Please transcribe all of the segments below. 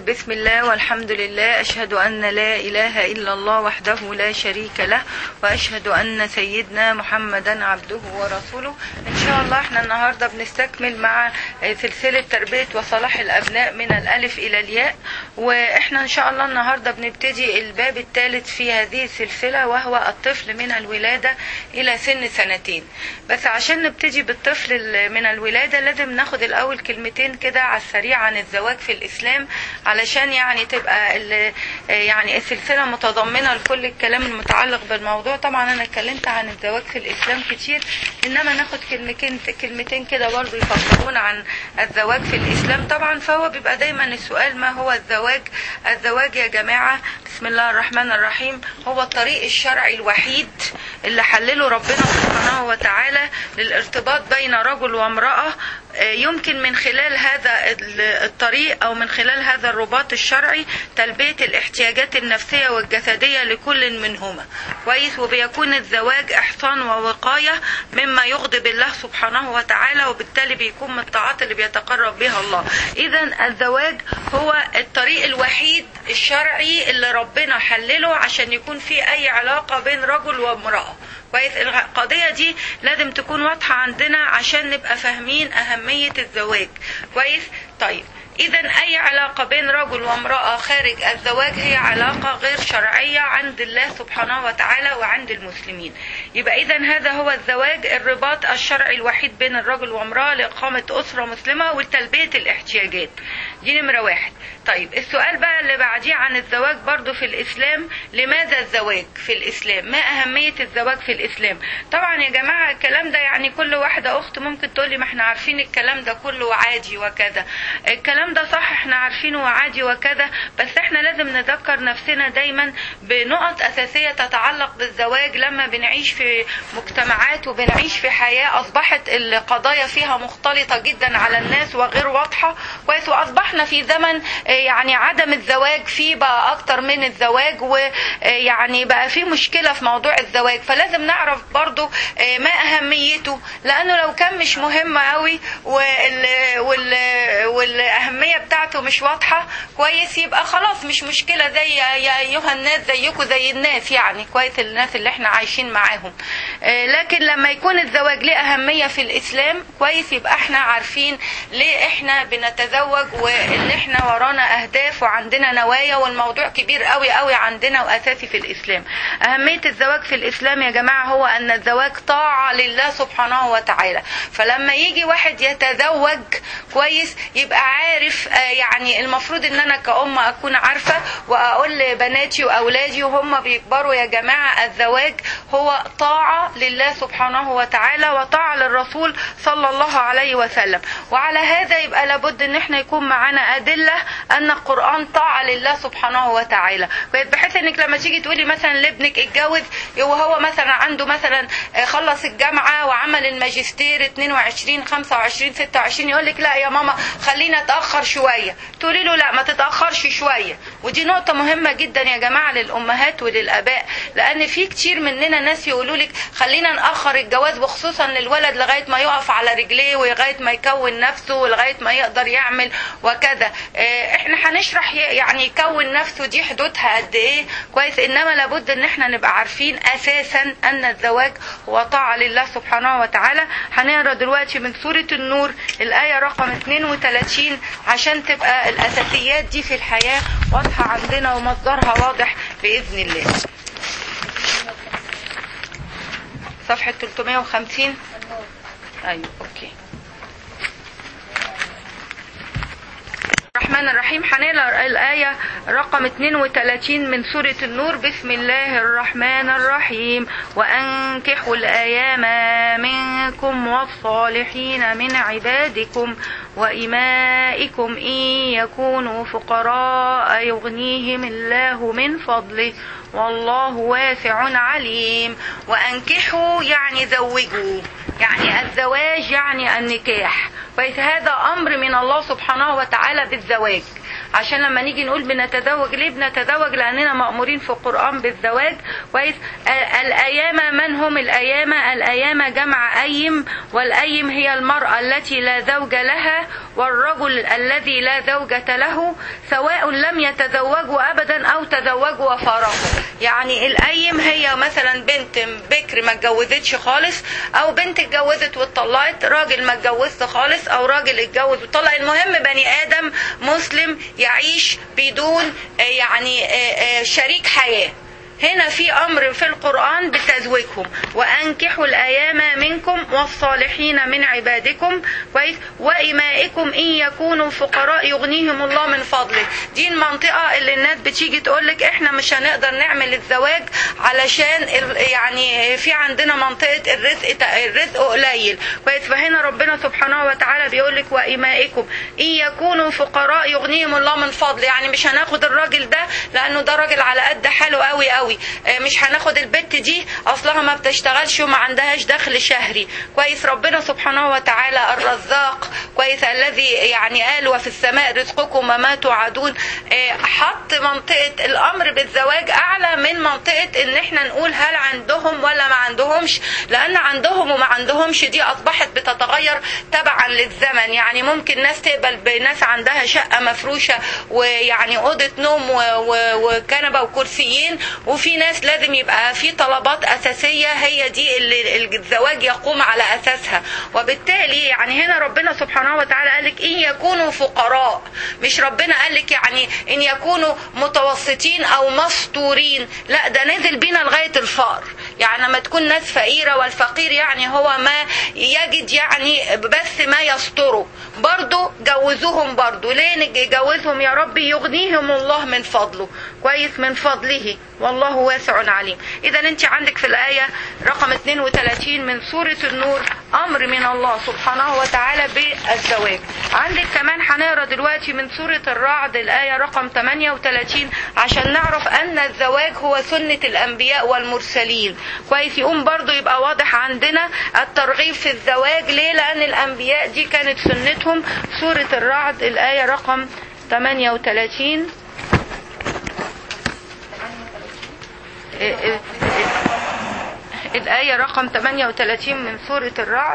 بسم الله والحمد لله، أشهد أن لا إله إلا الله وحده لا شريك له، وأشهد أن سيدنا محمدا عبده ورسوله. إن شاء الله احنا النهاردة بنستكمل مع سلسلة تربية وصلاح الأبناء من الألف إلى الياء، وإحنا إن شاء الله النهاردة بنبتدي الباب الثالث في هذه السلسلة، وهو الطفل من الولادة إلى سن 2 سنين. بس عشان نبتدي بالطفل من الولادة لازم ناخد الأول كلمتين كده على السريع عن الزواج في الإسلام، علشان يعني تبقى يعني السلسلة متضمنة لكل الكلام المتعلق بالموضوع. طبعا أنا اتكلمت عن الزواج في الإسلام كتير، إنما ناخد كلمتين كده برضو يفكرون عن الزواج في الإسلام. طبعا فهو بيبقى دايما السؤال: ما هو الزواج؟ الزواج يا جماعة بسم الله الرحمن الرحيم هو الطريق الشرعي الوحيد اللي حلله ربنا سبحانه وتعالى للارتباط بين رجل وامرأة. يمكن من خلال هذا الطريق أو من خلال هذا الرباط الشرعي تلبية الاحتياجات النفسية والجسدية لكل منهما. كويس. وبيكون الزواج إحصان ووقاية مما يغضب الله سبحانه وتعالى، وبالتالي بيكون من الطاعات اللي بيتقرب بها الله. إذن الزواج هو الطريق الوحيد الشرعي اللي ربنا حلله عشان يكون في أي علاقة بين رجل وامرأة. كويس. القضية دي لازم تكون واضحة عندنا عشان نبقى فاهمين أهمية الزواج. كويس. طيب، إذا أي علاقة بين رجل وامرأة خارج الزواج هي علاقة غير شرعية عند الله سبحانه وتعالى وعند المسلمين. يبقى إذا هذا هو الزواج، الرباط الشرعي الوحيد بين الرجل وامرأة لإقامة أسرة مسلمة وتلبية الاحتياجات. دي نمرة 1. طيب، السؤال بقى اللي بعديه عن الزواج برضو في الإسلام: لماذا الزواج في الإسلام؟ ما أهمية الزواج في الإسلام؟ طبعا يا جماعة الكلام ده يعني كل واحدة أخت ممكن تقولي ما احنا عارفين الكلام ده كله عادي وكذا. الكلام ده صح، احنا عارفينه عادي وكذا، بس احنا لازم نذكر نفسنا دايما بنقط أساسية تتعلق بالزواج. لما بنعيش في مجتمعات وبنعيش في حياة أصبحت القضايا فيها مختلطة جدا على الناس وغير واضحة. كويس. وأصبحنا في زمن يعني عدم الزواج فيه بقى أكتر من الزواج، ويعني بقى في مشكلة في موضوع الزواج. فلازم نعرف برضو ما أهميته، لأنه لو كان مش مهم قوي والأهمية بتاعته مش واضحة، كويس، يبقى خلاص مش مشكلة، زي يا أيها الناس زيكم زي الناس، يعني كويس، الناس اللي احنا عايشين معاهم. لكن لما يكون الزواج له أهمية في الإسلام، كويس، يبقى احنا عارفين ليه احنا بنتزوج، وان احنا ورانا أهداف وعندنا نوايا، والموضوع كبير قوي قوي عندنا وأساسي في الإسلام. أهمية الزواج في الإسلام يا جماعة هو أن الزواج طاعة لله سبحانه وتعالى. فلما يجي واحد يتزوج، كويس، يبقى عارف، يعني المفروض ان انا كأم اكون عارفة واقول لبناتي واولادي وهم بيكبروا: يا جماعة الزواج هو طاعة لله سبحانه وتعالى وطاعة للرسول صلى الله عليه وسلم. وعلى هذا يبقى لابد ان احنا يكون معانا أدلة ان القرآن طاعة لله سبحانه وتعالى، بحيث انك لما تيجي تقولي مثلا لابنك اتجوز وهو مثلا عنده مثلا خلص الجامعة وعمل الماجستير 22 25 26، يقول لك: لا يا ماما خلينا نتأخر شوية. تقولي له: لا ما تتأخرش شوية. ودي نقطة مهمة جدا يا جماعة للأمهات وللآباء، لأن في كتير مننا ناس يقولوا لك خلينا نأخر الجواز، وخصوصا للولد لغاية ما يقف على رجليه ولغاية ما يكون نفسه ولغاية ما يقدر يعمل وكذا. احنا هنشرح يعني يكون نفسه دي حدودها قد ايه. كويس. انما لابد ان احنا نبقى عارفين اساسا ان الزواج هو طاعة لله سبحانه وتعالى. هنقرا دلوقتي من سورة النور الآية رقم 32 عشان تبقى الأساسيات دي في الحياة واضحة عندنا ومصدرها واضح بإذن الله. صفحة 350. أيوة، أوكي. الرحمن الرحيم. هنقرا الآية رقم 32 من سورة النور. بسم الله الرحمن الرحيم: وأنكحوا الأيام منكم والصالحين من عبادكم وإمائكم إن يكونوا فقراء يغنيهم الله من فضله والله واسع عليم. وأنكحوا يعني زوجوا، يعني الزواج يعني النكاح. فهذا أمر من الله سبحانه وتعالى بالزواج. عشان لما نيجي نقول بنتزوج، ليه بنتزوج؟ لأننا مأمورين في القرآن بالزواج. كويس. الأيام، من هم الأيام؟ الأيام جمع أيم، والأيم هي المرأة التي لا زوج لها والرجل الذي لا زوجة له، سواء لم يتزوجوا أبدا أو تزوجوا وفارقوا. يعني الأيم هي مثلا بنت بكر ما اتجوزتش خالص، أو بنت اتجوزت واتطلقت، راجل ما اتجوزت خالص أو راجل اتجوز واتطلق. المهم بني آدم مسلم يعيش بدون يعني شريك حياة. هنا في أمر في القرآن بتزويجهم، وأنكحوا الأيام منكم والصالحين من عبادكم كويس وإمائكم إن يكونوا فقراء يغنيهم الله من فضله. دي المنطقة اللي الناس بتيجي تقولك إحنا مش هنقدر نعمل الزواج علشان يعني في عندنا منطقة الرزق قليل كويس. فهنا ربنا سبحانه وتعالى بيقولك وإمائكم إن يكونوا فقراء يغنيهم الله من فضله. يعني مش هناخد الراجل ده لأنه ده راجل على قد حاله قوي قوي، مش هناخد البت دي اصلها ما بتشتغلش وما عندهاش دخل شهري كويس. ربنا سبحانه وتعالى الرزاق كويس الذي يعني قال وفي السماء رزقكم وما توعدون، حط منطقة الامر بالزواج اعلى من منطقة ان احنا نقول هل عندهم ولا ما عندهمش، لان عندهم وما عندهمش دي اصبحت بتتغير تبعا للزمن. يعني ممكن ناس تقبل بناس عندها شقة مفروشة ويعني اوضة نوم وكنبة وكرسيين، وفي ناس لازم يبقى في طلبات أساسية هي دي اللي الزواج يقوم على أساسها. وبالتالي يعني هنا ربنا سبحانه وتعالى قالك إن يكونوا فقراء، مش ربنا قالك يعني إن يكونوا متوسطين أو مستورين، لا ده نزل بينا لغاية الفقر. يعني لما تكون ناس فقيرة، والفقير يعني هو ما يجد يعني بس ما يستره، برضو جوزوهم. برضو ليه نجوزهم يا ربي؟ يغنيهم الله من فضله كويس، من فضله والله واسع عليم. إذا أنت عندك في الآية رقم 32 من سورة النور أمر من الله سبحانه وتعالى بالزواج. عندك كمان هنقرا دلوقتي من سورة الرعد الآية رقم 38 عشان نعرف أن الزواج هو سنة الأنبياء والمرسلين كويس. يقوم برضو يبقى واضح عندنا الترغيب في الزواج. ليه؟ لأن الأنبياء دي كانت سنتهم. سورة الرعد الآية رقم 38 الآية رقم 38 من سورة الرعد.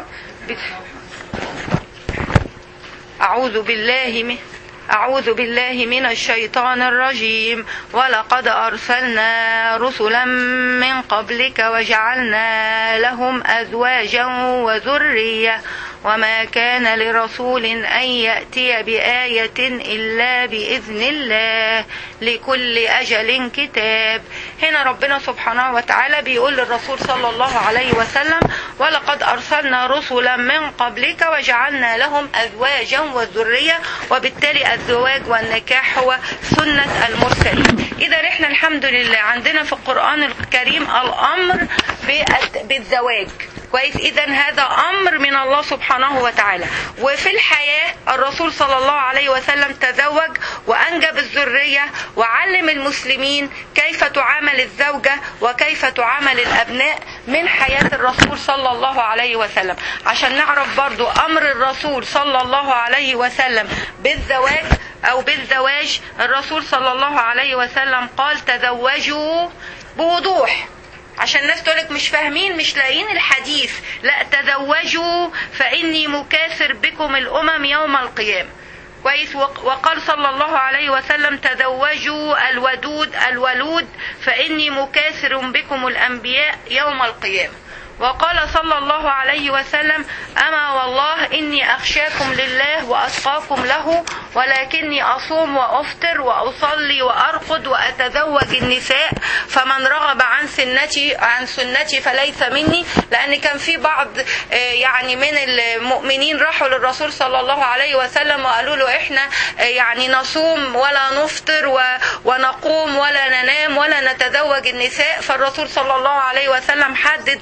أعوذ بالله من الشيطان الرجيم. ولقد أرسلنا رسلا من قبلك وجعلنا لهم أزواجا وذرية وما كان لرسول أن يأتي بآية إلا بإذن الله لكل أجل كتاب. هنا ربنا سبحانه وتعالى بيقول للرسول صلى الله عليه وسلم ولقد أرسلنا رسلا من قبلك وجعلنا لهم أزواجا وذرية. وبالتالي الزواج والنكاح هو سنة المرسلين. إذا احنا الحمد لله عندنا في القرآن الكريم الأمر بالزواج كويس. إذا هذا أمر من الله سبحانه وتعالى. وفي الحياة الرسول صلى الله عليه وسلم تزوج وأنجب الذرية وعلم المسلمين كيف تعامل الزوجة وكيف تعامل الأبناء من حياة الرسول صلى الله عليه وسلم. عشان نعرف برضو أمر الرسول صلى الله عليه وسلم بالزواج أو بالزواج. الرسول صلى الله عليه وسلم قال تزوجوا بوضوح، عشان الناس تقولك مش فاهمين مش لاقيين الحديث. لا، تزوجوا فإني مكاثر بكم الأمم يوم القيامة كويس. وقال صلى الله عليه وسلم تزوجوا الولود فإني مكاثر بكم الأنبياء يوم القيامة. وقال صلى الله عليه وسلم أما والله إني أخشاكم لله وأتقاكم له ولكني أصوم وأفطر وأصلي وأرقد وأتزوج النساء فمن رغب عن سنتي فليس مني. لأن كان في بعض يعني من المؤمنين راحوا للرسول صلى الله عليه وسلم وقالوا له إحنا يعني نصوم ولا نفطر ونقوم ولا ننام ولا نتزوج النساء. فالرسول صلى الله عليه وسلم حدد من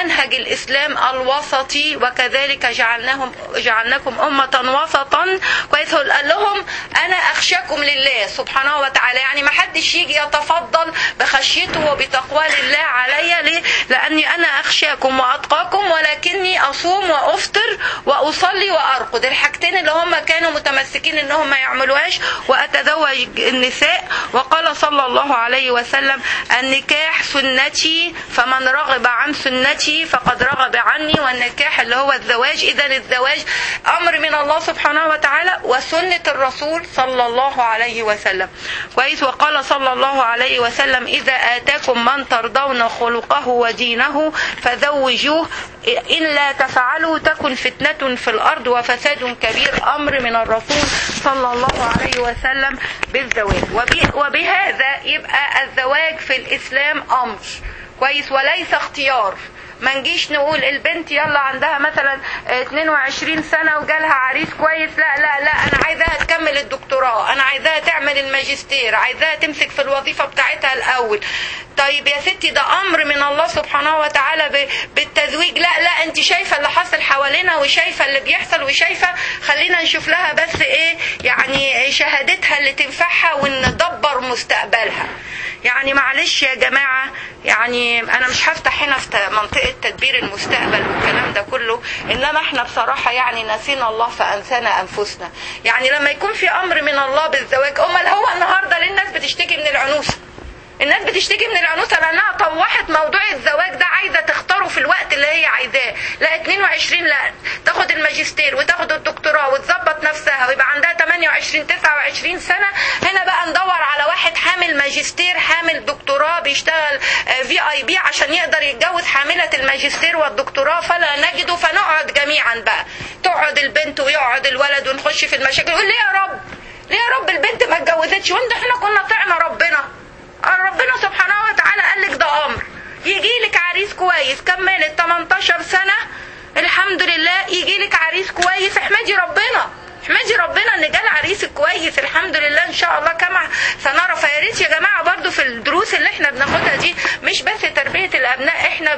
منهج الإسلام الوسطي، وكذلك جعلناكم أمة وسطا. كويس، قال لهم أنا أخشاكم لله سبحانه وتعالى، يعني ما حدش يجي يتفضل بخشيته وبتقوى الله عليا. ليه؟ لأني أنا أخشاكم وأتقاكم، ولكني أصوم وأفطر وأصلي وأرقد، الحاجتين اللي هم كانوا متمسكين إنهم ما يعملوهاش، وأتزوج النساء. وقال صلى الله عليه وسلم النكاح سنتي، فمن رغب عن سنتي فقد رغب عني. والنكاح اللي هو الزواج، إذا الزواج أمر من الله سبحانه وتعالى وسنة الرسول صلى الله عليه وسلم. كويس. وقال صلى الله عليه وسلم إذا آتاكم من ترضون خلقه ودينه فزوجوه، إن لا تفعلوا تكن فتنة في الأرض وفساد كبير. أمر من الرسول صلى الله عليه وسلم بالزواج. وبهذا يبقى الزواج في الإسلام أمر. كويس، وليس اختيار. ما نجيش نقول البنت يلا عندها مثلا 22 سنة وجالها عريس كويس، لا لا لا، انا عايزاها تكمل الدكتوراه، انا عايزاها تعمل الماجستير، عايزاها تمسك في الوظيفة بتاعتها الاول. طيب يا ستي ده امر من الله سبحانه وتعالى بالتزويج. لا لا، انت شايفة اللي حصل حوالينا وشايفة اللي بيحصل وشايفة، خلينا نشوف لها بس ايه يعني شهادتها اللي تنفعها وندبر مستقبلها. يعني معلش يا جماعة، يعني انا مش هفتح هنا في منطقة تدبير المستقبل والكلام ده كله، انما احنا بصراحة يعني نسينا الله فانسانا انفسنا. يعني لما يكون في امر من الله بالزواج، امال هو النهاردة ليه الناس بتشتكي من العنوسة؟ الناس بتشتكي من العنوسة لانها طوحت موضوع الزواج ده، عايزة تختاره في الوقت اللي هي عايزاه. لا 22 لا، تاخد الماجستير وتاخد الدكتوراه وتظبط نفسها ويبقى عندها 28 29 سنة. هنا بقى ندور على واحد حامل ماجستير حامل دكتوراه بيشتغل VIP عشان يقدر يتجوز حاملة الماجستير والدكتوراه، فلا نجده. فنقعد جميعا بقى، تقعد البنت ويقعد الولد ونخش في المشاكل. يقول ليه يا رب، ليه يا رب البنت ما اتجوزتش وانت احنا كنا طعنا ربنا؟ ربنا سبحانه وتعالى قال لك ده امر. يجي لك عريس كويس كملت 18 سنة الحمد لله، يجي لك عريس كويس، احمدي ربنا، احمدي ربنا ان جال عريس كويس الحمد لله ان شاء الله كما سنرى. فيا ريت يا جماعه برضو في الدروس اللي احنا بناخدها دي مش بس تربيه الابناء، احنا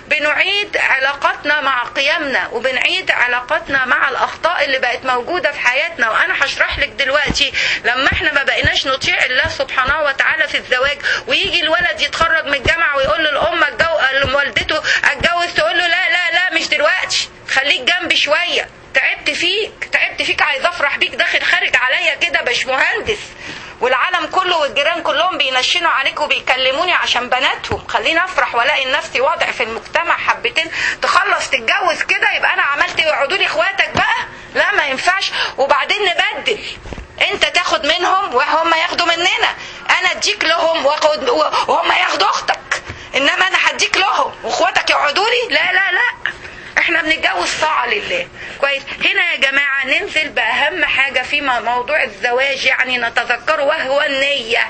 بنعيد علاقتنا مع قيمنا وبنعيد علاقتنا مع الاخطاء اللي بقت موجوده في حياتنا. وانا هشرح لك دلوقتي لما احنا ما بقيناش نطيع الله سبحانه وتعالى في الزواج، ويجي الولد يتخرج من الجامعه ويقول للام والدته اتجوز، تقول له لا لا لا مش دلوقتي، خليك جنبي شويه، تعبت فيك، عايز افرح بيك، داخل خارج عليا كده باشمهندس، والعالم كله والجيران كلهم بينشنوا عليك وبيكلموني عشان بناتهم، خليني افرح والاقي نفسي وضع في المجتمع حبتين، تخلص تتجوز كده يبقى انا عملت ايه؟ يقعدوا لي اخواتك بقى؟ لا ما ينفعش. وبعدين نبدل، انت تاخد منهم وهم ياخدوا مننا، انا اديك لهم وهم ياخدوا اختك، انما انا هديك لهم واخواتك يقعدوا لي؟ لا لا لا، احنا بنتجوز طاعة لله. كويس. هنا يا جماعة ننزل بأهم حاجة في موضوع الزواج يعني نتذكره، وهو النية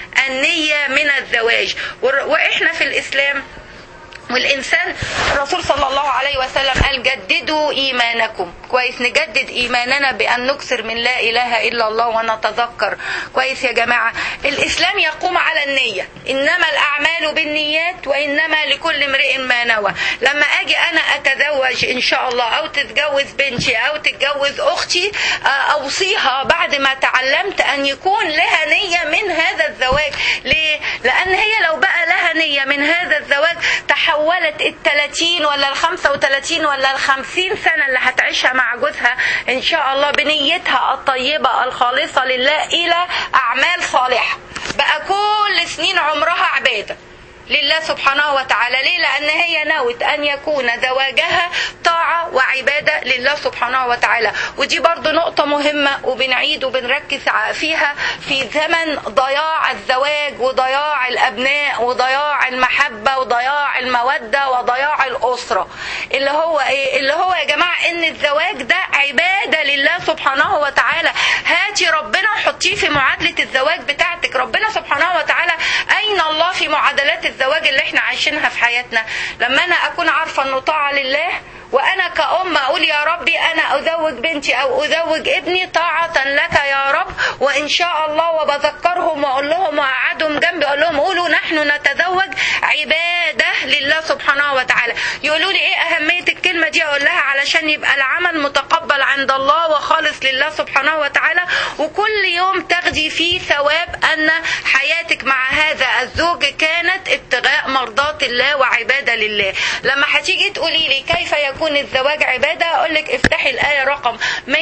من الزواج. واحنا في الإسلام والإنسان الرسول صلى الله عليه وسلم قال جددوا إيمانكم. كويس، نجدد إيماننا بأن نكثر من لا إله إلا الله ونتذكر. كويس يا جماعة، الإسلام يقوم على النية، إنما الأعمال بالنيات وإنما لكل امرئ ما نوى. لما أجي أنا أتزوج إن شاء الله أو تتجوز بنتي أو تتجوز أختي، أوصيها بعد ما تعلمت أن يكون لها نية من هذا الزواج. ليه؟ لأن هي لو بقى لها نية من هذا الزواج تحولت 30 ولا 35 ولا 50 سنة اللي هتعيشها مع جوزها إن شاء الله بنيتها الطيبة الخالصة لله إلى أعمال صالحة، بقى كل سنين عمرها عبادة لله سبحانه وتعالى. ليه؟ لأن هي نوت أن يكون زواجها طاعة وعبادة لله سبحانه وتعالى. ودي برضو نقطة مهمة وبنعيد وبنركز فيها في زمن ضياع الزواج وضياع الأبناء وضياع المحبة وضياع المودة وضياع الأسرة. اللي هو إيه؟ اللي هو يا جماعة إن الزواج ده عبادة لله سبحانه وتعالى. هاتي ربنا حطيه في معادلة الزواج بتاعتك. ربنا سبحانه وتعالى أين الله في معادلات الزواج؟ الزواج اللي احنا عايشينها في حياتنا لما انا اكون عارفة انه طاعة لله، وانا كأم اقول يا ربي انا ازوج بنتي او ازوج ابني طاعة لك يا رب، وان شاء الله وبذكرهم واقول لهم واقعدهم جنبي اقول لهم قولوا نحن نتزوج عبادة لله سبحانه وتعالى. يقولوا لي ايه اهمية الكلمة دي؟ اقول لها علشان يبقى العمل متقبل عند الله وخالص لله سبحانه وتعالى، وكل يوم تاخدي فيه ثواب ان حياتك مع هذا الزوج كانت ابتغاء مرضات الله وعبادة لله. لما هتيجي تقولي لي كيف يكون الزواج عبادة، اقول لك افتحي الآية رقم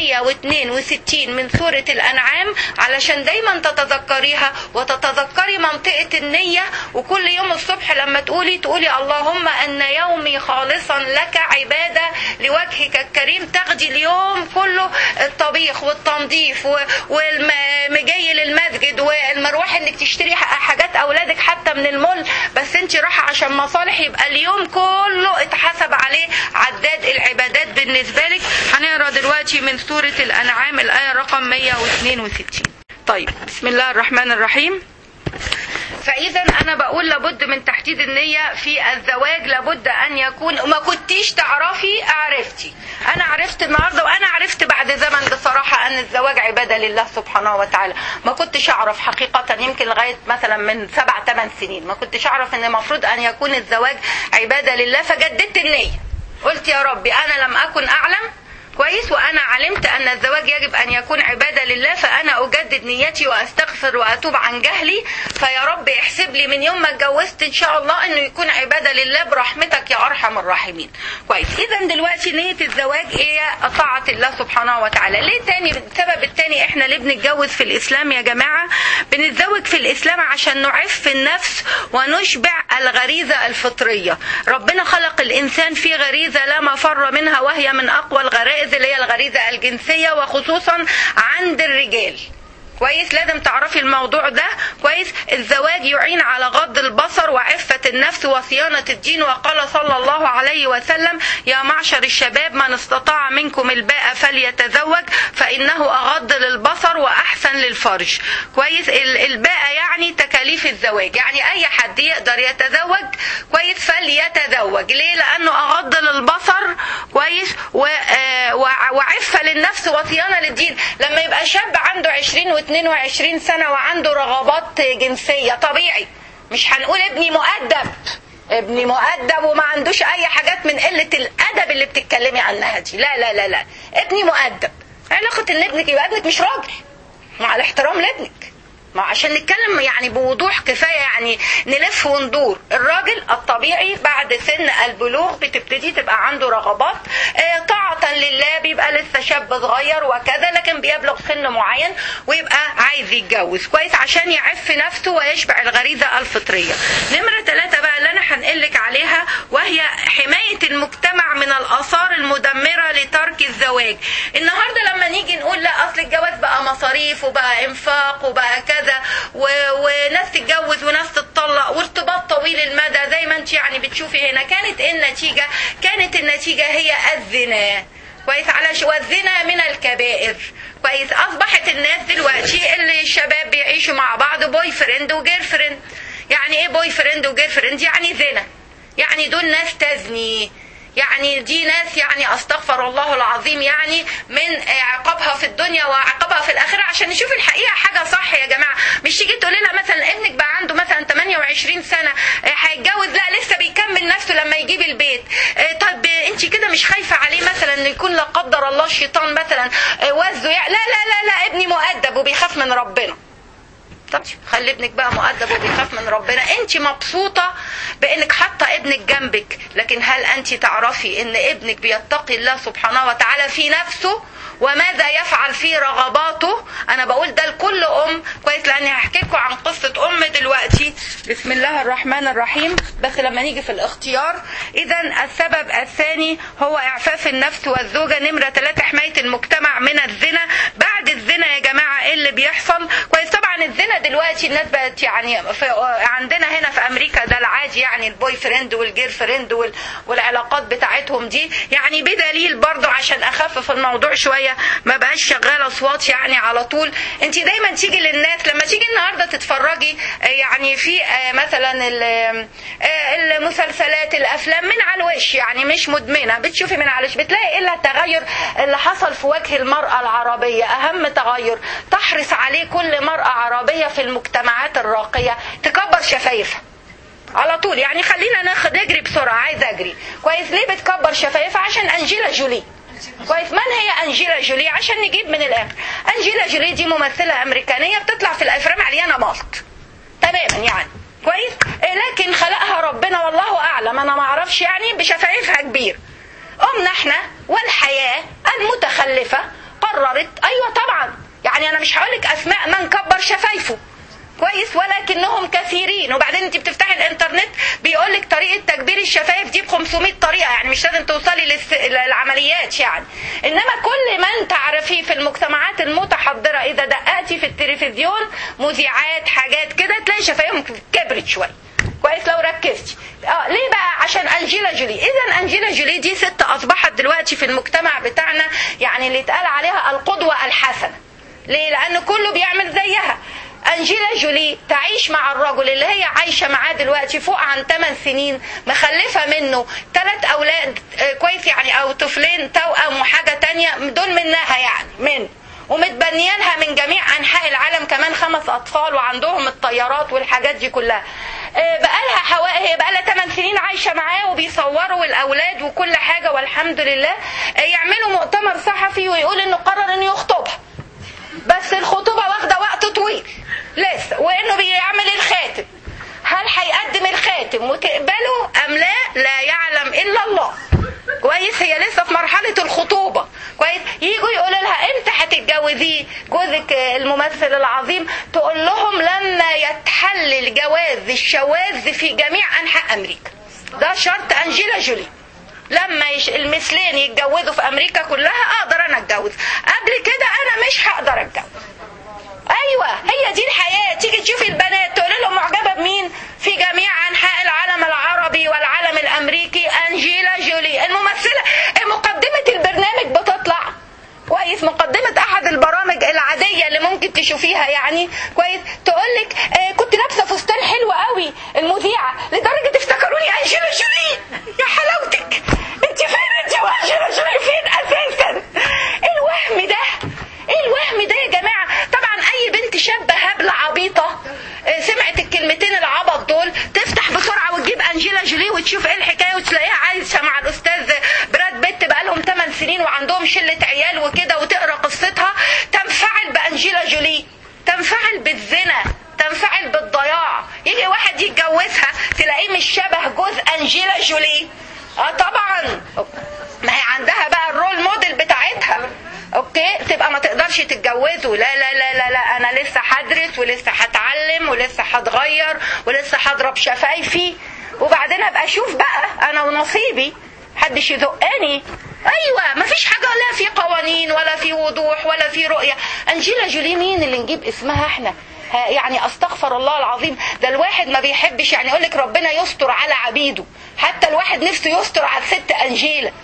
162 من سورة الأنعام علشان دايما تتذكريها وتتذكري منطقة النية، وكل يوم الصبح لما تقولي اللهم أن يومي خالصا لك عبادة لوجهك الكريم، تاخدي اليوم كله الطبيخ والتنظيف والمجي للمسجد والمروح انك تشتري حاجات اولادك حتى من المول، بس انت رايحه عشان مصالح، يبقى اليوم كله اتحسب عليه عداد العبادات بالنسبة لك. هنقرأ دلوقتي من سورة الأنعام الآية رقم 162. طيب بسم الله الرحمن الرحيم. فإذا أنا بقول لابد من تحديد النية في الزواج، لابد أن يكون، وما كنتيش تعرفي عرفتي، أنا عرفت النهاردة وأنا عرفت بعد زمن بصراحة أن الزواج عبادة لله سبحانه وتعالى. ما كنتش أعرف حقيقة، يمكن لغاية مثلا من 7-8 سنين ما كنتش أعرف أن المفروض أن يكون الزواج عبادة لله، فجددت النية، قلت يا ربي أنا لم أكن أعلم كويس، وأنا علمت أن الزواج يجب أن يكون عبادة لله، فأنا أجدد نيتي وأستغفر وأتوب عن جهلي، فيا رب احسب لي من يوم ما اتجوزت إن شاء الله أنه يكون عبادة لله برحمتك يا أرحم الراحمين. كويس. إذا دلوقتي نية الزواج هي طاعة الله سبحانه وتعالى. ليه تاني؟ السبب التاني احنا ليه بنتجوز في الإسلام يا جماعة؟ بنتزوج في الإسلام عشان نعف النفس ونشبع الغريزة الفطرية. ربنا خلق الإنسان في غريزة لا مفر منها، وهي من أقوى الغرائز اللي هي الغريزة الجنسية، وخصوصا عند الرجال. كويس، لازم تعرفي الموضوع ده كويس. الزواج يعين على غض البصر وعفة النفس وصيانة الدين، وقال صلى الله عليه وسلم يا معشر الشباب من استطاع منكم الباء فليتزوج فإنه أغض للبصر وأحسن للفرج. كويس، الباء يعني تكاليف الزواج، يعني أي حد يقدر يتزوج كويس فليتزوج. ليه؟ لأنه أغض للبصر كويس وعفة للنفس وصيانة للدين. لما يبقى شاب عنده 20 و22 سنة وعنده رغبات جنسية طبيعي، مش هنقول ابني مؤدب وما عندوش اي حاجات من قلة الادب اللي بتتكلمي عنها دي، لا لا لا لا، ابني مؤدب. علاقة ان ابنك يبقى ابنك مش راجل، مع الاحترام لابنك، ما عشان نتكلم يعني بوضوح كفاية، يعني نلف وندور. الراجل الطبيعي بعد سن البلوغ بتبتدي تبقى عنده رغبات طاعة لله، بيبقى لسه شاب صغير وكذا، لكن بيبلغ سن معين ويبقى عايز يتجوز كويس عشان يعف نفسه ويشبع الغريزة الفطرية. نمرة 3 بقى اللي انا هنقلك عليها، وهي حماية المجتمع من الآثار المدمرة لترك الزواج. النهاردة لما نيجي نقول لا أصل الجواز بقى مصاريف وبقى إنفاق وبقى كذا وناس تتجوز وناس تتطلق وارتباط طويل المدى زي ما انت يعني بتشوفي هنا، كانت النتيجة هي الزنا كويس، والزنا من الكبائر كويس. أصبحت الناس دلوقتي اللي الشباب بيعيشوا مع بعض بوي فريند وجير فريند. يعني ايه بوي فريند وجير فريند؟ يعني زنا، يعني دول ناس تزني، يعني دي ناس يعني استغفر الله العظيم، يعني من عقابها في الدنيا وعقابها في الآخرة. عشان نشوف الحقيقة حاجة صح يا جماعة، مش تيجي تقولي لها مثلا ابنك بقى عنده مثلا 28 سنة هيتجوز، لا لسه بيكمل نفسه لما يجيب البيت. طب انت كده مش خايفة عليه مثلا ان يكون لا قدر الله الشيطان مثلا وزه؟ لا لا لا لا، ابني مؤدب وبيخاف من ربنا. طب خلي ابنك بقى مؤدب وبيخاف من ربنا. انت مبسوطة بانك حاطة ابنك جنبك، لكن هل انت تعرفي ان ابنك بيتقي الله سبحانه وتعالى في نفسه وماذا يفعل في رغباته؟ انا بقول ده لكل ام كويس، لاني هحكي لكم عن قصة ام دلوقتي. بسم الله الرحمن الرحيم. بس لما نيجي في الاختيار، اذا السبب الثاني هو اعفاف النفس والزوجة. نمرة 3 حماية المجتمع من الزنا. بعد الزنا يا جماعة ايه اللي بيحصل كويس؟ طبعا الزنا دلوقتي الناس بقت يعني عندنا هنا في امريكا ده العادي، يعني البوي فريند والجير فريند والعلاقات بتاعتهم دي، يعني بدليل برضو عشان اخفف الموضوع شوية شويه، ما بقاش شغاله اصوات يعني على طول. انت دايما تيجي للناس لما تيجي النهارده تتفرجي يعني في مثلا المسلسلات الافلام من على الوش، يعني مش مدمنه، بتشوفي من على الوش بتلاقي الا التغير اللي حصل في وجه المراه العربيه. اهم تغير تحرص عليه كل مراه عربيه في المجتمعات الراقيه تكبر شفايفها على طول. يعني خلينا نجري بسرعه، عايزه اجري كويس. ليه بتكبر شفايفها؟ عشان انجيلا جولي. كويس. من هي انجيلا جولي؟ عشان نجيب من الاخر، انجيلا جولي دي ممثله امريكانيه بتطلع في الافلام عريانه مالط تماما يعني. كويس. لكن خلقها ربنا والله اعلم، انا ما اعرفش يعني، بشفايفها كبير. قمنا احنا والحياه المتخلفه قررت، ايوه طبعا يعني انا مش هقولك اسماء من كبر شفايفه كويس، ولكنهم كثيرين. وبعدين انت بتفتحي الانترنت بيقولك طريقه تكبير الشفايف دي ب 500 طريقه، يعني مش لازم توصلي للعمليات يعني. انما كل من تعرفيه في المجتمعات المتحضره اذا دققتي في التلفزيون مذيعات حاجات كده تلاقي شفايفهم كبرت شويه كويس لو ركزتي. ليه بقى؟ عشان انجيلا جولي. اذا انجيلا جولي دي ست اصبحت دلوقتي في المجتمع بتاعنا يعني اللي اتقال عليها القدوه الحسنه. ليه؟ لان كله بيعمل زيها. انجيلا جولي تعيش مع الرجل اللي هي عايشه معاه دلوقتي فوق عن 8 سنين، مخلفه منه 3 اولاد كويس يعني، او طفلين توأم وحاجه تانية دول منها يعني من، ومتبنيانها من جميع انحاء العالم كمان 5 اطفال، وعندهم الطيارات والحاجات دي كلها. هي بقالها 8 سنين عايشه معاه وبيصوروا الاولاد وكل حاجه والحمد لله. يعملوا مؤتمر صحفي ويقول انه قرر انه يخطبها، بس الخطوبه واخده وقت طويل لسه، وانه بيعمل الخاتم. هل هيقدم الخاتم وتقبله ام لا؟ لا يعلم الا الله. كويس. هي لسه في مرحله الخطوبه. كويس. ييجوا يقولوا لها امتى هتتجوزيه جوزك الممثل العظيم، تقول لهم لما يتحلل جواز الشواذ في جميع انحاء امريكا. ده شرط انجيلا جولي. لما المثلين يتجوزوا في امريكا كلها اقدر انا اتجوز، قبل كده انا مش هقدر اتجوز. ايوه هي دي الحياه. تيجي تشوفي البنات تقول لهم معجبه بمين في جميع انحاء العالم العربي والعالم الامريكي؟ انجيلا جولي الممثله. مقدمه البرنامج بتطلع كويس، مقدمه احد البرامج العاديه اللي ممكن تشوفيها يعني كويس، تقول لك كنت لابسه فستان حلو قوي المذيعه لدرجه افتكروني انجيلا جولي. يا حلاوتك، انت فين انت وانجيلا جولي فين اساسا؟ ايه الوهم ده؟ ايه الوهم ده يا جماعه؟ طبعا اي بنت شابه هبله عبيطه سمعت الكلمتين العبط دول تفتح بسرعه وتجيب انجيلا جولي وتشوف ايه الحكايه، وتلاقيها عايشه مع الاستاذ براد بيت بقالهم 8 سنين وعندهم شله عيال وكده، وتقرا قصتها تنفعل بانجيلا جولي، تنفعل بالزنا، تنفعل بالضياع. يجي واحد يتجوزها تلاقيه مش شبه جوز انجيلا جولي. طبعا ما هي عندها بقى الرول موديل بتاعتها. اوكي. تبقى ما تقدرش تتجوزه. لا لا لا لا لا، انا لسه هدرس ولسه هتعلم ولسه هتغير ولسه هضرب شفايفي، وبعدين ابقى اشوف بقى انا ونصيبي، محدش يزقني. ايوه مفيش حاجه، لا في قوانين ولا في وضوح ولا في رؤيه. انجيلا جولي مين اللي نجيب اسمها احنا؟ يعني استغفر الله العظيم. ده الواحد ما بيحبش يعني يقولك ربنا يستر على عبيده، حتى الواحد نفسه يستر على الست انجيلا.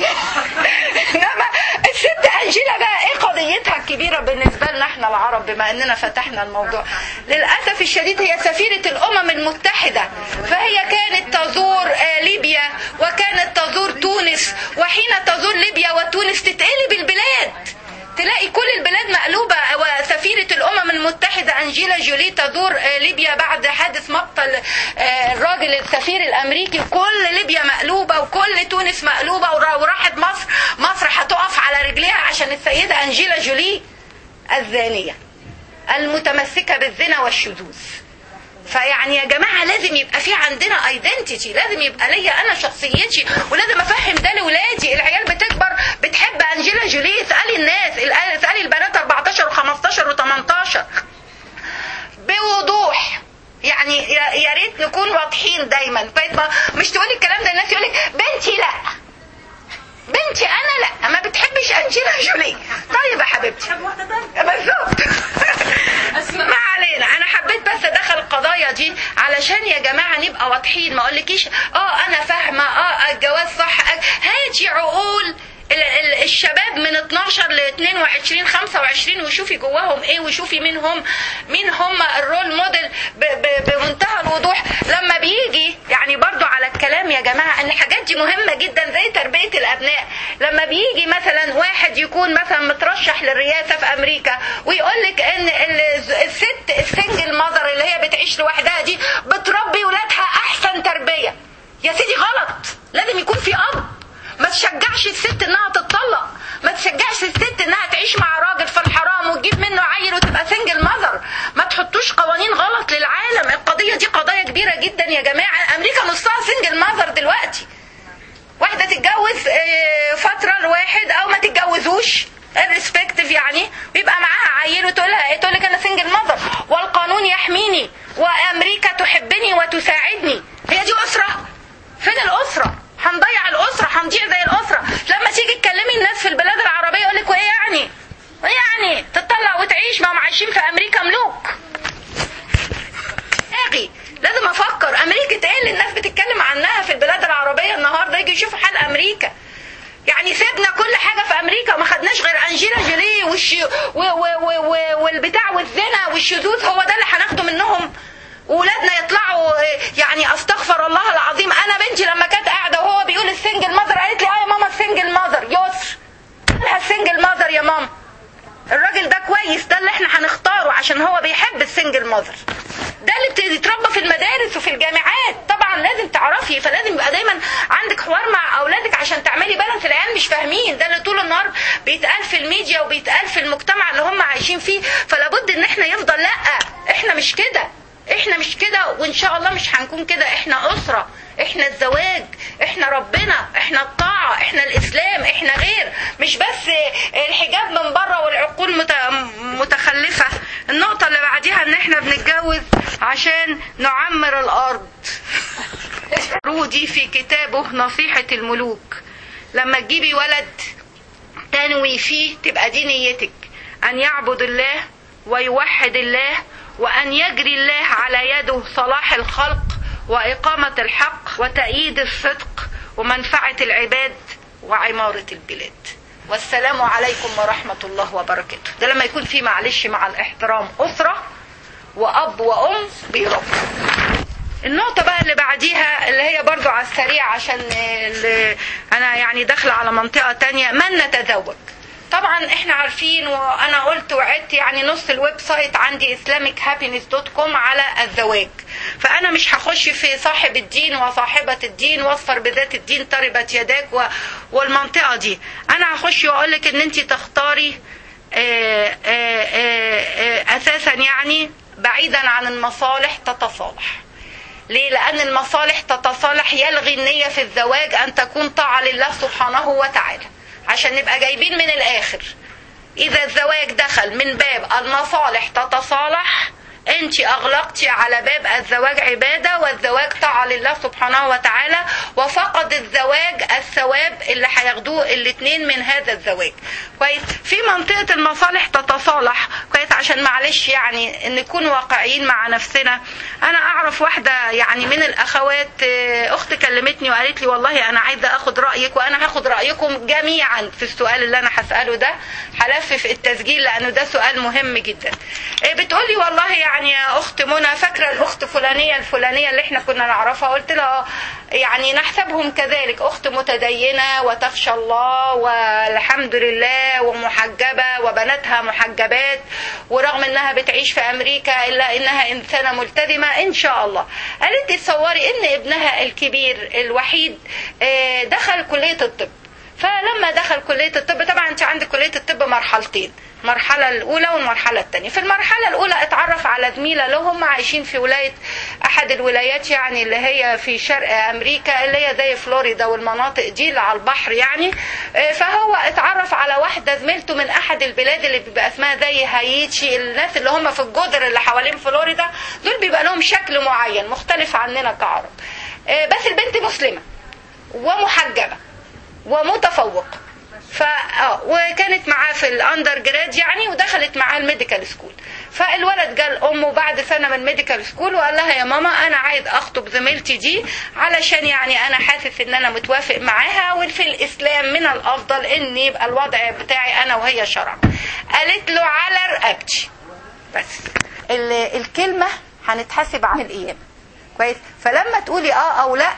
انما الست انجيلا بقى ايه قضيتها الكبيره بالنسبه لنا احنا العرب، بما اننا فتحنا الموضوع؟ للاسف الشديد هي سفيره الامم المتحده، فهي كانت تزور ليبيا وكانت تزور تونس، وحين تزور ليبيا وتونس تتقلب البلاد، تلاقي كل البلاد مقلوبة. وسفيرة الأمم المتحدة أنجيلا جولي تزور ليبيا بعد حادث مقتل الراجل السفير الأمريكي، كل ليبيا مقلوبة وكل تونس مقلوبة، وراحت مصر. مصر هتقف على رجليها عشان السيدة أنجيلا جولي الزانية المتمسكة بالزنا والشذوذ. فيعني يا جماعة لازم يبقى في عندنا ايدنتيتي، لازم يبقى ليا انا شخصيتي، ولازم افهم ده لاولادي. العيال بتكبر بتحب انجيلا جولي. اسالي الناس، اسالي البنات 14 و15 و18 بوضوح. يعني يا ريت نكون واضحين دايما. مش تقولي الكلام ده الناس يقولك بنتي لا، بنتي انا لا ما بتحبش انجيلا جولي. طيب يا حبيبتي بالظبط. ما علينا، انا حبيت بس ادخل القضايا دي علشان يا جماعه نبقى واضحين. ما اقولكيش انا فاهمه الجواز صح. هاتي عقول الشباب من 12 ل 22 25 وشوفي جواهم ايه، وشوفي مين هم الرول موديل بمنتهى الوضوح. لما بيجي يعني برضو على الكلام يا جماعة ان الحاجات دي مهمة جدا زي تربية الابناء. لما بيجي مثلا واحد يكون مثلا مترشح للرئاسة في امريكا ويقول لك ان الست السنجل ماذر اللي هي بتعيش لوحدها دي بتربي ولادها احسن تربية، يا سيدي غلط. لازم يكون في اب. ما تشجعش الست انها تتطلق، ما تشجعش الست انها تعيش مع راجل في الحرام وتجيب منه عيل وتبقى سنجل ماذر. ما تحطوش قوانين غلط للعالم. القضية دي قضايا كبيرة جدا يا جماعة. امريكا نصها سنجل ماذر دلوقتي. واحدة تتجوز فترة لواحد او ما تتجوزوش الريسبكتيف يعني، ويبقى معاها عيل وتقول لك انا سنجل ماذر والقانون يحميني وامريكا تحبني وتساعدني. هي دي اسرة؟ فين الاسرة؟ هنضيع الاسرة، هنضيع زي الاسرة. لما تيجي تكلمي الناس في البلاد العربية يقولك وايه يعني تطلع وتعيش؟ ما هم عايشين في امريكا ملوك. لازم افكر امريكا ايه اللي الناس بتتكلم عنها في البلاد العربية النهاردة؟ يجي يشوفوا حال امريكا. يعني سيبنا كل حاجة في امريكا وما خدناش غير انجيلا جولي والبتاع والزنا والشذوذ، هو ده اللي هناخده منهم؟ ولادنا يطلعوا يعني استغفر الله العظيم. انا بنتي لما كانت قاعده وهو بيقول السنجل ماذر قالت لي يا ماما السنجل ماذر يسر. قالها السنجل ماذر يا ماما، الراجل ده كويس، ده اللي احنا هنختاره عشان هو بيحب السنجل ماذر. ده اللي بيتربى في المدارس وفي الجامعات. طبعا لازم تعرفي، فلازم يبقى دايما عندك حوار مع اولادك عشان تعملي بالانس. العيال مش فاهمين ده اللي طول النهار بيتقال في الميديا وبيتقال في المجتمع اللي هم عايشين فيه. فلابد ان احنا يفضل لا احنا مش كده، احنا مش كده، وان شاء الله مش هنكون كده. احنا اسرة، احنا الزواج، احنا ربنا، احنا الطاعة، احنا الاسلام، احنا غير مش بس الحجاب من بره والعقول متخلفة. النقطة اللي بعديها ان احنا بنتجوز عشان نعمر الارض. رودي في كتابه نصيحة الملوك لما تجيبي ولد تنوي فيه تبقى دي نيتك، ان يعبد الله ويوحد الله وأن يجري الله على يده صلاح الخلق وإقامة الحق وتأييد الصدق ومنفعة العباد وعمارة البلاد. والسلام عليكم ورحمة الله وبركاته. ده لما يكون في معلش مع الاحترام أسرة وأب وأم بيربوا. النقطة بقى اللي بعديها اللي هي برضو على السريع عشان أنا يعني داخلة على منطقة تانية، من نتزوج. طبعا احنا عارفين وانا قلت وعدت يعني نص الويب سايت عندي islamichappiness.com على الزواج. فانا مش هخش في صاحب الدين وصاحبة الدين واصفر بذات الدين تربت يداك والمنطقة دي. انا هخش واقولك ان انت تختاري اساسا يعني بعيدا عن المصالح تتصالح. ليه؟ لان المصالح تتصالح يلغي النية في الزواج ان تكون طاعة لله سبحانه وتعالى. عشان نبقى جايبين من الآخر، إذا الزواج دخل من باب المصالح تتصالح انت اغلقتي على باب الزواج عبادة والزواج طاعة لله سبحانه وتعالى، وفقد الزواج الثواب اللي هياخدوه الاثنين من هذا الزواج. كويس. في منطقة المصالح تتصالح كويس عشان معلش يعني نكون واقعيين مع نفسنا. انا اعرف واحدة يعني من الاخوات اخت كلمتني وقالت لي والله انا عايزة اخد رأيك وانا هاخد رأيكم جميعا في السؤال اللي انا هسأله ده. هلفف التسجيل لانه ده سؤال مهم جدا. بتقولي والله يعني يا اخت منى فاكرة الاخت فلانية الفلانية اللي احنا كنا نعرفها؟ قلت لها يعني نحسبهم كذلك، اخت متدينة وتخشى الله والحمد لله ومحجبة وبناتها محجبات، ورغم انها بتعيش في امريكا الا انها انسانة ملتزمة ان شاء الله. قالت لي تصوري ان ابنها الكبير الوحيد دخل كلية الطب. فلما دخل كلية الطب، طبعا انت عندك كلية الطب مرحلتين، المرحلة الأولى والمرحلة الثانية. في المرحلة الأولى اتعرف على زميلة لهم عايشين في ولاية أحد الولايات يعني اللي هي في شرق أمريكا اللي هي زي فلوريدا والمناطق دي اللي على البحر يعني. فهو اتعرف على واحدة زميلته من أحد البلاد اللي بيبقى اسمها زي هايتي. الناس اللي هم في الجزر اللي حوالين فلوريدا دول بيبقى لهم شكل معين مختلف عننا كعرب. بس البنت مسلمة ومحجبة ومتفوقة. وكانت معاه في الاندر جراد يعني، ودخلت معاه الميديكال سكول. فالولد جال امه بعد سنه من ميديكال سكول وقال لها يا ماما انا عايز اخطب زميلتي دي علشان يعني انا حاسس ان انا متوافق معاها، وفي الاسلام من الافضل ان يبقى الوضع بتاعي انا وهي شرع. قالت له على رقبتي. بس الكلمه هنتحاسب عن الايام. كويس؟ فلما تقولي او لا،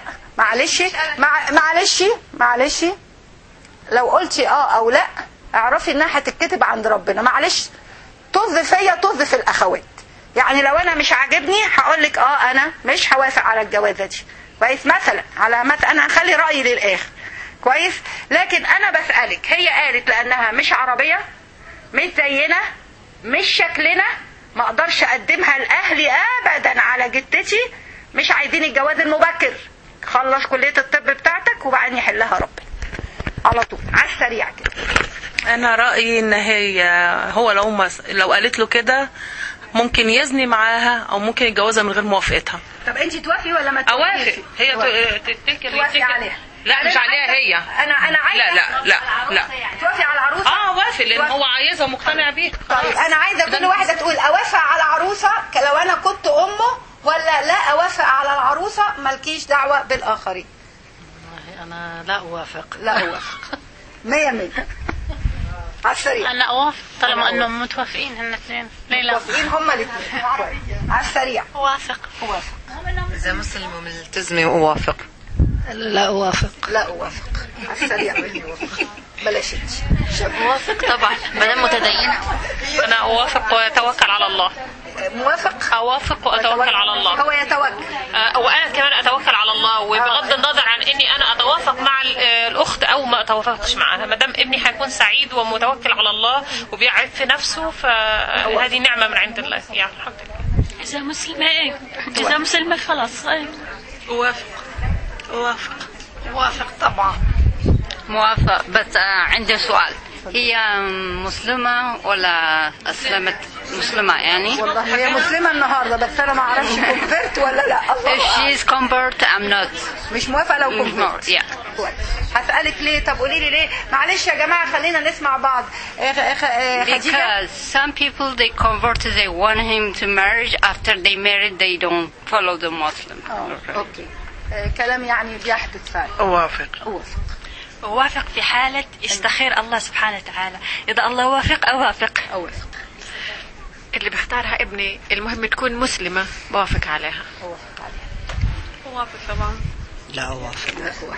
معلش لو قلتي او لا اعرفي انها هتتكتب عند ربنا. معلش طز فيا طز في الاخوات. يعني لو انا مش عاجبني هقول لك انا مش هوافق على الجوازه دي. كويس؟ مثلا انا هخلي رايي للاخر. كويس؟ لكن انا بسالك، هي قالت لانها مش عربيه، مش زينا، مش شكلنا، ما اقدرش اقدمها لاهلي ابدا على جدتي، مش عايزين الجواز المبكر، خلص كليه الطب بتاعتك وبعدين يحلها ربنا على طول على السريع كده. انا رايي ان هو لو قالت له كده ممكن يزني معاها او ممكن يتجوزها من غير موافقتها. طب انت توافقي ولا ما توافقيش؟ اوافق. هي توافقي عليها. لا مش عليها هي. انا عايزه. لا توافقي على العروسه؟ وافق لان هو عايزها ومقتنع بيها. طيب انا عايزه كل واحده تقول اوافق على العروسه لو انا كنت امه، ولا لا اوافق على العروسه مالكيش دعوه بالاخرين. انا لا اوافق. لا اوافق 100 على السريع. انا اوافق طالما انهم متوافقين هن الاثنين. متوافقين هما الاثنين على السريع. اوافق. اذا مسلمه ملتزمه اوافق. لا اوافق. لا اوافق على السريع. بلاش اوافق طبعا ما دام متدينه. انا اوافق واتوكل على الله. موافق؟ اوافق واتوكل على الله. هو يتوكل وانا كمان اتوكل على الله، وبغض النظر عن اني انا اتوافق مع الاخت او ما اتوافقش معها، ما دام ابني هيكون سعيد ومتوكل على الله وبيعرف في نفسه فهذه نعمه من عند الله يعني الحمد لله. اذا مسلمه خلاص. اوافق طبعا. موافق. بس عندي سؤال، هي مسلمة ولا أسلمت؟ مسلمة يعني؟ والله هي مسلمة النهاردة بس أنا ما أعرفش كونفرت ولا لا. If she is convert I'm not. مش موافقة لو كونفرت. هسألك ليه؟ طب قولي لي ليه؟ معلش يا جماعة خلينا نسمع بعض. Because some people they convert, they want him to marry. After they marry they don't follow the Muslim. أوكي. كلام يعني بيحدث فعلا. أوافق في حالة استخير الله سبحانه وتعالى. إذا الله وافق أوافق. اللي بختارها ابني المهم تكون مسلمة بوافق عليها. اوافق طبعا. لا أوافق.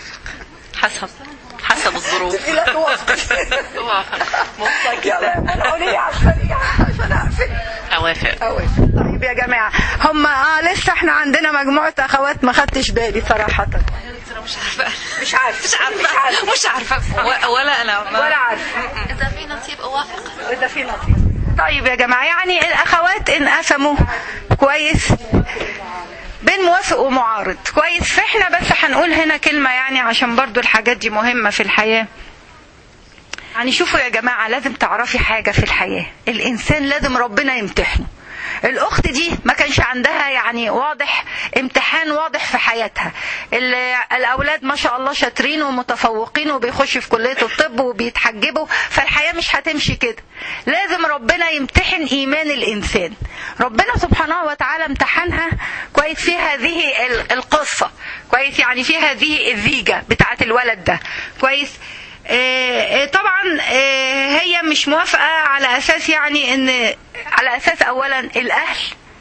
حسب الظروف. لا توافق. اوافق. يلا قولي لي على السريع عشان أقفل. اوافق. طيب يا جماعة هم لسه احنا عندنا مجموعة اخوات ما خدتش بالي صراحة. مش عارفة ولا انا ولا عارفة. إذا في نصيب أوافق. وإذا في نصيب. طيب يا جماعة يعني الأخوات انقسموا كويس بين موافق ومعارض. كويس؟ فإحنا بس هنقول هنا كلمة يعني عشان برضو الحاجات دي مهمة في الحياة. يعني شوفوا يا جماعة لازم تعرفي حاجة في الحياة، الإنسان لازم ربنا يمتحنه. الأخت دي ما كانش عندها يعني امتحان واضح في حياتها. الأولاد ما شاء الله شاطرين ومتفوقين وبيخشوا في كلية الطب وبيتحجبوا، فالحياة مش هتمشي كده. لازم ربنا يمتحن إيمان الإنسان. ربنا سبحانه وتعالى امتحنها كويس في هذه القصة. كويس؟ يعني في هذه الزيجة بتاعت الولد ده. كويس؟ طبعا هي مش موافقة على أساس يعني ان على أساس أولا الأهل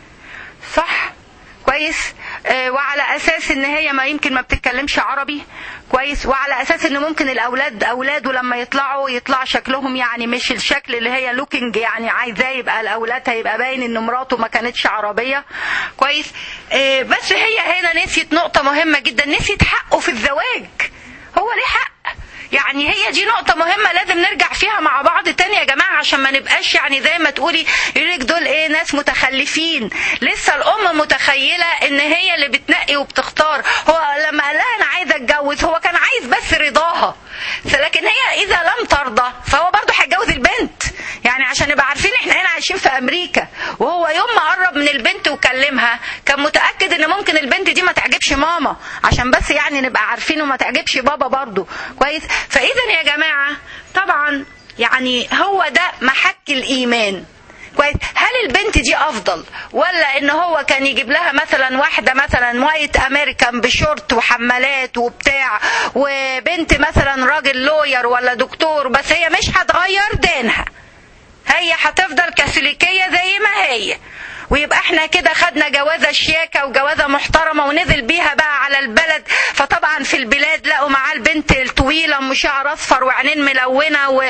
صح كويس، وعلى أساس ان هي ما يمكن ما بتتكلمش عربي كويس، وعلى أساس ان ممكن الأولاد أولاده لما يطلع شكلهم يعني مش الشكل اللي هي لوكينج يعني عايزاه يبقى الأولاد هيبقى باين ان مراته ما كانتش عربية كويس. بس هي هنا نسيت نقطة مهمة جدا، نسيت حقه في الزواج. هو ليه حق يعني، هي دي نقطة مهمة لازم نرجع فيها مع بعض تاني يا جماعة عشان ما نبقاش يعني زي ما تقولي يقولك دول ناس متخلفين. لسه الأم متخيلة ان هي اللي بتنقي وبتختار. هو لما قال لها انا عايزة اتجوز هو كان عايز بس رضاها، لكن هي اذا لم ترضى فهو برضو هيتجوز البنت. يعني عشان نبقى عارفين احنا هنا عايشين في امريكا، وهو يوم ما قرب من البنت وكلمها كان متأكد ان ممكن البنت دي ما تعجبش ماما، عشان بس يعني نبقى عارفين وما تعجبش بابا برضو كويس. فاذا يا جماعة طبعا يعني هو ده محك الإيمان. كويس. هل البنت دي افضل ولا ان هو كان يجيب لها مثلا واحده مثلا وايت امريكان بشورت وحمالات وبتاع، وبنت مثلا راجل لوير ولا دكتور، بس هي مش هتغير دينها، هي هتفضل كاثوليكيه زي ما هي، ويبقى احنا كده خدنا جوازة شياكة وجوازة محترمة ونزل بيها بقى على البلد. فطبعا في البلاد لقوا معاه البنت الطويلة ام شعر اصفر وعينين ملونة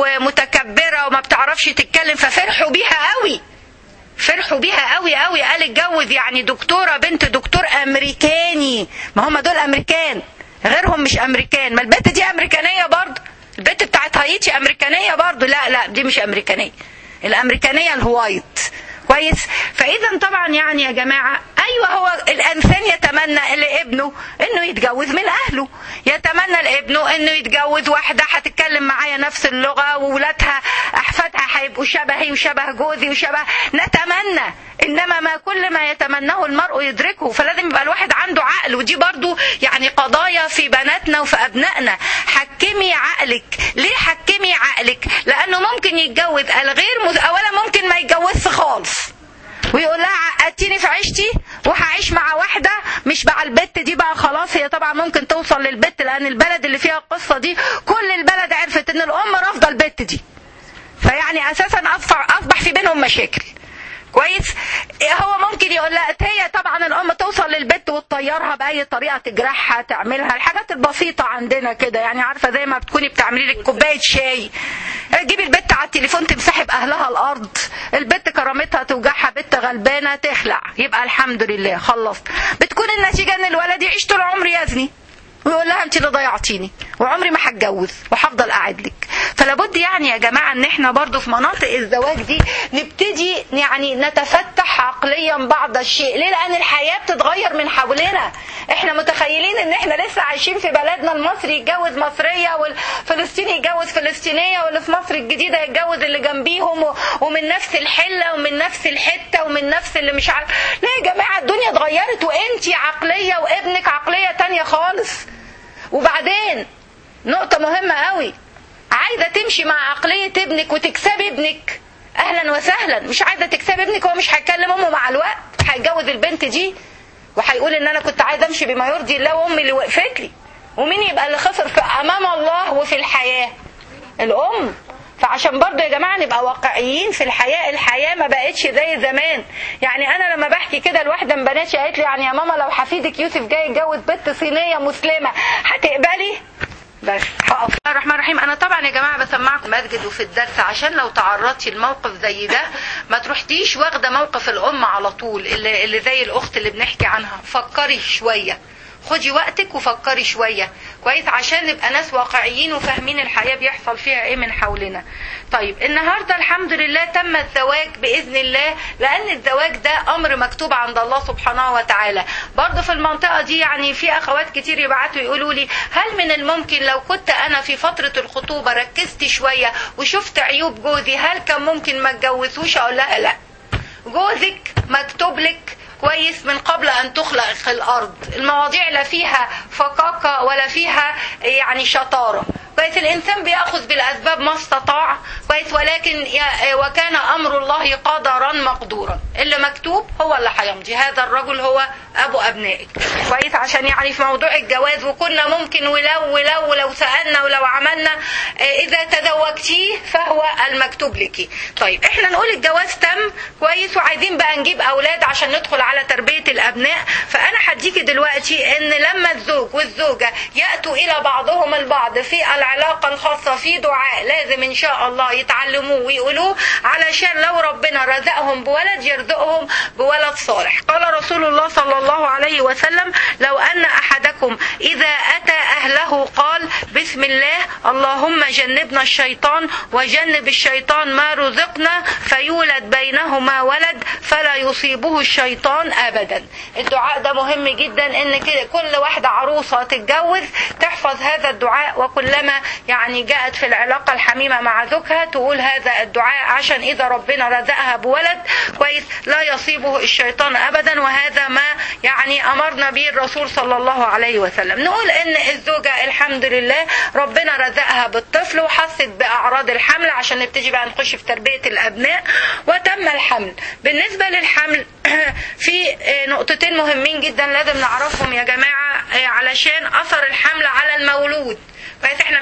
ومتكبرة وما بتعرفش تتكلم، ففرحوا بيها قوي، فرحوا بيها قوي قوي. قال اتجوز يعني دكتورة، بنت دكتور امريكاني، ما هم دول امريكان، غيرهم مش امريكان. ما البنت دي امريكانية برضه، البنت بتاعت هايتي امريكانية برضه. لا دي مش امريكانية، الامريكانية الهوايت. كويس. فاذا طبعا يعني يا جماعه، ايوه هو الانسان يتمنى لابنه انه يتجوز من اهله، يتمنى لابنه انه يتجوز واحده هتتكلم معايا نفس اللغه، وولادها احفادها هيبقوا شبهي وشبه جوزي وشبه، نتمنى. انما ما كل ما يتمناه المرء يدركه، فلازم يبقى الواحد عنده عقل. ودي برضو يعني قضايا في بناتنا وفي ابنائنا. حكمي عقلك. ليه حكمي عقلك؟ لانه ممكن يتجوز الغير اولا ممكن ما يتجوزش خالص، ويقول لها عقدتيني في عيشتي وهعيش مع واحده مش مع البت دي بقى خلاص. هي طبعا ممكن توصل للبت، لان البلد اللي فيها القصه دي كل البلد عرفت ان الام رافضه البت دي، فيعني اساسا اصبح في بينهم مشاكل. كويس. هو ممكن يقول لها، هي طبعا الام توصل للبت وتطيرها باي طريقه، تجرحها، تعملها الحاجات البسيطه عندنا كده، يعني عارفه زي ما بتكوني بتعملي لك كوبايه شاي، تجيبي البت على التليفون تمسحب اهلها الارض، البت كرامتها توجعها، بنت غلبانه تخلع، يبقى الحمد لله خلصت. بتكون النتيجه ان الولد يعيش طول عمره يزني ويقول لها انت اللي ضيعتيني وعمري ما هتجوز وهفضل قاعد لك. فلابد يعني يا جماعه ان احنا برضو في مناطق الزواج دي نبتدي يعني نتفتح عقليا بعض الشيء. ليه؟ لان الحياه بتتغير من حولنا. احنا متخيلين ان احنا لسه عايشين في بلدنا، المصري يتجوز مصريه والفلسطيني يتجوز فلسطينيه، واللي في مصر الجديده يتجوز اللي جنبيهم، ومن نفس الحله ومن نفس الحته ومن نفس اللي مش عارف. لا يا جماعه، الدنيا اتغيرت وانتي عقليه وابنك عقليه تانية خالص. وبعدين نقطة مهمة قوي، عايزة تمشي مع عقلية ابنك وتكسبي ابنك، اهلا وسهلا. مش عايزة تكسبي ابنك، هو مش هيكلم امه مع الوقت، هيتجوز البنت دي وهيقول ان انا كنت عايزة امشي بما يرضي الله وامي اللي وقفت لي. ومين يبقى اللي خسر في امام الله وفي الحياة؟ الام. فعشان برضو يا جماعة نبقى واقعيين في الحياة ما بقتش زي زمان. يعني انا لما بحكي كده لواحدة من بناتي قالت لي يعني يا ماما لو حفيدك يوسف جاي يتجوز بنت صينية مسلمة هتقبلي؟ بس هقف. بسم الله الرحمن الرحيم. انا طبعا يا جماعه بسمعكم مسجد وفي الدرس عشان لو تعرضتي لموقف زي ده ما تروحتيش واخده موقف الام على طول، اللي زي الاخت اللي بنحكي عنها. فكري شويه، خدي وقتك وفكري شوية كويس عشان نبقى ناس واقعيين وفاهمين الحياة بيحصل فيها ايه من حولنا. طيب النهاردة الحمد لله تم الزواج بإذن الله، لأن الزواج ده أمر مكتوب عند الله سبحانه وتعالى. برضو في المنطقة دي يعني في أخوات كتير يبعتوا يقولوا لي هل من الممكن لو كنت أنا في فترة الخطوبة ركزت شوية وشفت عيوب جوزي هل كان ممكن ما اتجوزوش؟ أقول لها لا، جوزك مكتوب لك كويس من قبل أن تخلق في الأرض. المواضيع لا فيها فقاقة ولا فيها يعني شطارة كويس. الإنسان بيأخذ بالأسباب ما استطاع كويس، ولكن وكان أمر الله قدرا مقدورا. اللي مكتوب هو اللي هيمضي. هذا الرجل هو أبو أبنائك كويس. عشان يعني في موضوع الجواز وكنا ممكن ولو سألنا ولو عملنا إذا تزوجتيه فهو المكتوب لك. طيب احنا نقول الجواز تم كويس وعايزين بقى نجيب أولاد عشان ندخل على تربية الأبناء. فأنا هديكي دلوقتي إن لما الزوج والزوجة يأتوا إلى بعضهم البعض في العلاقة الخاصة في دعاء لازم إن شاء الله يتعلموه ويقولوه، علشان لو ربنا رزقهم بولد يرزقهم بولد صالح. قال رسول الله صلى الله عليه وسلم لو أن أحدكم إذا أتى أهله قال بسم الله اللهم جنبنا الشيطان وجنب الشيطان ما رزقنا فيولد بينهما ولد فلا يصيبه الشيطان أبدا. الدعاء ده مهم جدا، إن كل واحدة عروسة تتجوز تحفظ هذا الدعاء، وكلما يعني جاءت في العلاقة الحميمة مع زوجها تقول هذا الدعاء عشان إذا ربنا رزقها بولد كويس لا يصيبه الشيطان أبدا. وهذا ما يعني امرنا به الرسول صلى الله عليه وسلم. نقول ان الزوجة الحمد لله ربنا رزقها بالطفل وحست باعراض الحمل عشان نبتدي بقى نخش في تربية الابناء، وتم الحمل. بالنسبة للحمل في نقطتين مهمين جدا لازم نعرفهم يا جماعة علشان اثر الحمل على المولود. بس احنا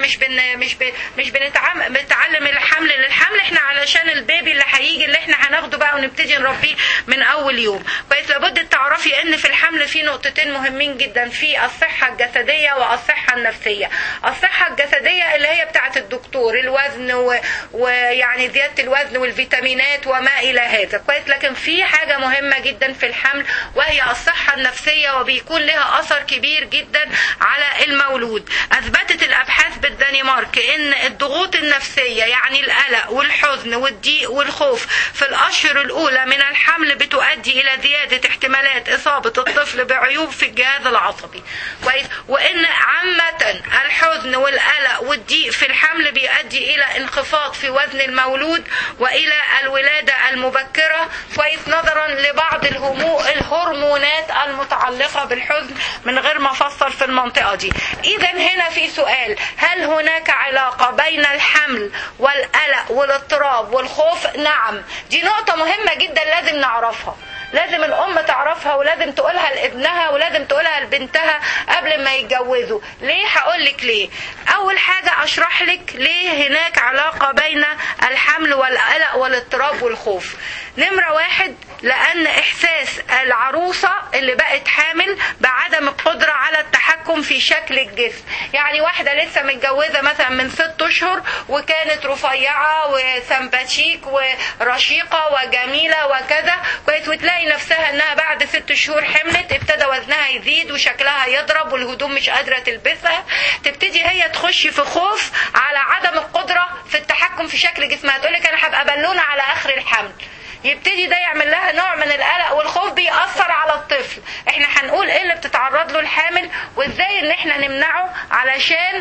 مش بنتعلم الحمل للحمل، احنا علشان البيبي اللي هيجي اللي احنا هناخده بقى ونبتدي نربيه من اول يوم. بس لابد تعرفي ان في الحمل في نقطتين مهمين جدا، في الصحة الجسدية والصحة النفسية. الصحة الجسدية اللي هي بتاعة الدكتور، الوزن ويعني زيادة الوزن والفيتامينات وما الى هذا كويس. لكن في حاجة مهمة جدا في الحمل وهي الصحة النفسية، وبيكون لها اثر كبير جدا على المولود. اثبتت الابحاث بالدنمارك ان الضغوط النفسية يعني القلق والحزن والضيق والخوف في الاشهر الاولى من الحمل بتؤدي الى زيادة احتمالات اصابة الطفل بعيوب في الجهاز العصبي كويس. وان عامة الحزن والقلق والضيق في الحمل بيؤدي الى انخفاض في وزن المولود والى الولادة المبكرة كويس، نظرا لبعض الهرمونات المتعلقة بالحزن من غير ما افصل في المنطقة دي. اذا هنا في سؤال، هل هناك علاقة بين الحمل والقلق والاضطراب والخوف؟ نعم. دي نقطة مهمة جدا لازم نعرفها، لازم الام تعرفها ولازم تقولها لابنها ولازم تقولها لبنتها قبل ما يتجوزوا. ليه؟ هقولك ليه. اول حاجة اشرح لك ليه هناك علاقة بين الحمل والقلق والاضطراب والخوف. نمرة واحد، لان احساس العروسة اللي بقت حامل بعدم القدرة على التحكم في شكل الجسم. يعني واحدة لسه متجوزة مثلا من 6 اشهر وكانت رفيعة وسمباتيك ورشيقة وجميلة وكذا كويس، وتلاقي نفسها انها بعد 6 شهور حملت، ابتدى وزنها يزيد وشكلها يضرب والهدوم مش قادرة تلبسها، تبتدي هي تخش في خوف على عدم القدرة في التحكم في شكل جسمها. تقولك انا هبقى بالونة على اخر الحمل. يبتدي ده يعمل لها نوع من القلق والخوف بيأثر على الطفل. احنا هنقول ايه اللي بتتعرض له الحامل وازاي ان احنا نمنعه علشان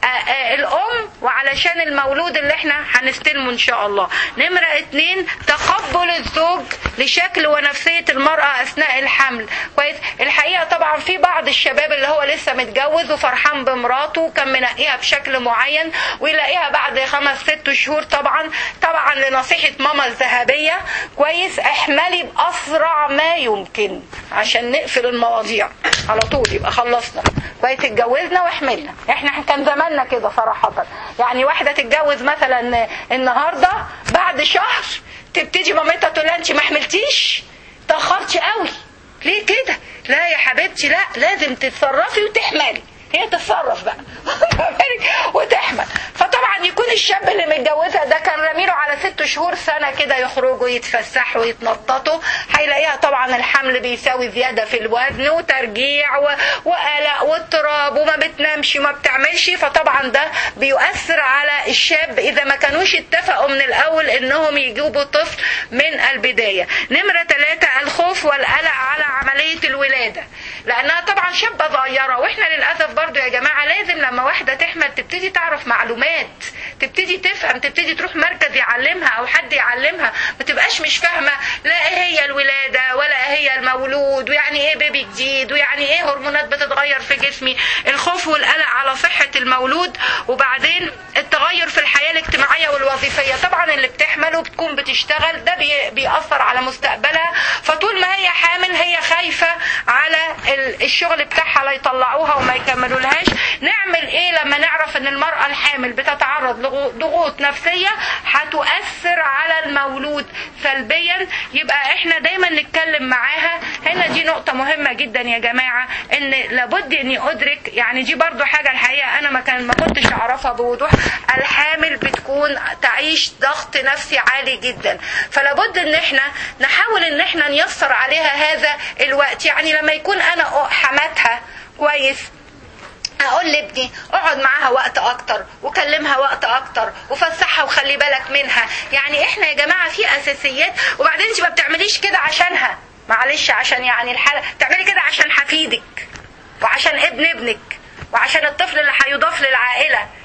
الام وعلشان المولود اللي احنا هنستلمه ان شاء الله. نمرة 2، تقبل الزوج لشكل ونفسية المرأة اثناء الحمل كويس. الحقيقة طبعا في بعض الشباب اللي هو لسه متجوز وفرحان بمراته وكان منقيها بشكل معين ويلاقيها بعد 5-6 شهور طبعا لنصيحة ماما الذهبية كويس، احملي باسرع ما يمكن عشان نقفل المواضيع على طول، يبقى خلصنا كويس، اتجوزنا واحملنا. احنا كان زماننا كده صراحة. يعني واحدة تتجوز مثلا النهاردة بعد شهر تبتدي مامتها تقول لها انت ما حملتيش، تأخرتش قوي ليه كده؟ لا يا حبيبتي، لا، لازم تتصرفي وتحملي. هي تتصرف بقى وتحمل. فطبعا يكون الشاب اللي متجوزها ده كان رميله على 6 شهور سنة كده يخرجوا يتفسحوا ويتنططوا، هيلاقيها طبعا الحمل بيساوي زيادة في الوزن وترجيع وقلق واضطراب وما بتنامش وما بتعملش. فطبعا ده بيؤثر على الشاب اذا ما كانوش اتفقوا من الاول انهم يجيبوا طفل من البداية. نمرة 3، الخوف والقلق على عملية الولادة، لانها طبعا شابة صغيرة. واحنا للأسف برضو يا جماعة لازم لما واحدة تحمل تبتدي تعرف معلومات، تبتدي تفهم، تبتدي تروح مركز يعلمها او حد يعلمها، ما تبقاش مش فاهمة لا ايه هي الولادة ولا ايه هي المولود ويعني ايه بيبي جديد ويعني ايه هرمونات بتتغير في جسمي. الخوف والقلق على صحة المولود. وبعدين التغير في الحياة الاجتماعية والوظيفية. طبعا اللي بتحمل وبتكون بتشتغل ده بيأثر على مستقبلها، فطول ما هي حامل هي خايفة على الشغل بتاعها لا يطلعوها وما يكملوا لهاش. نعمل ايه لما نعرف ان المرأة الحامل بتتعرض لضغوط نفسية هتؤثر على المولود سلبيا؟ يبقى احنا دايما نتكلم معاها. هنا دي نقطة مهمة جدا يا جماعة، ان لابد اني ادرك، يعني دي برضو حاجة الحقيقة انا ما كنتش اعرفها بوضوح. الحامل بتكون تعيش ضغط نفسي عالي جدا، فلابد ان احنا نحاول ان احنا نيسر عليها هذا الوقت. يعني لما يكون انا حماتها كويس اقول لابني اقعد معاها وقت اكتر وكلمها وقت اكتر وفسحها وخلي بالك منها. يعني احنا يا جماعة في اساسيات. وبعدين انت ما بتعمليش كده عشانها، معلش، عشان يعني الحالة تعملي كده عشان حفيدك وعشان ابن ابنك وعشان الطفل اللي هيضاف للعائلة.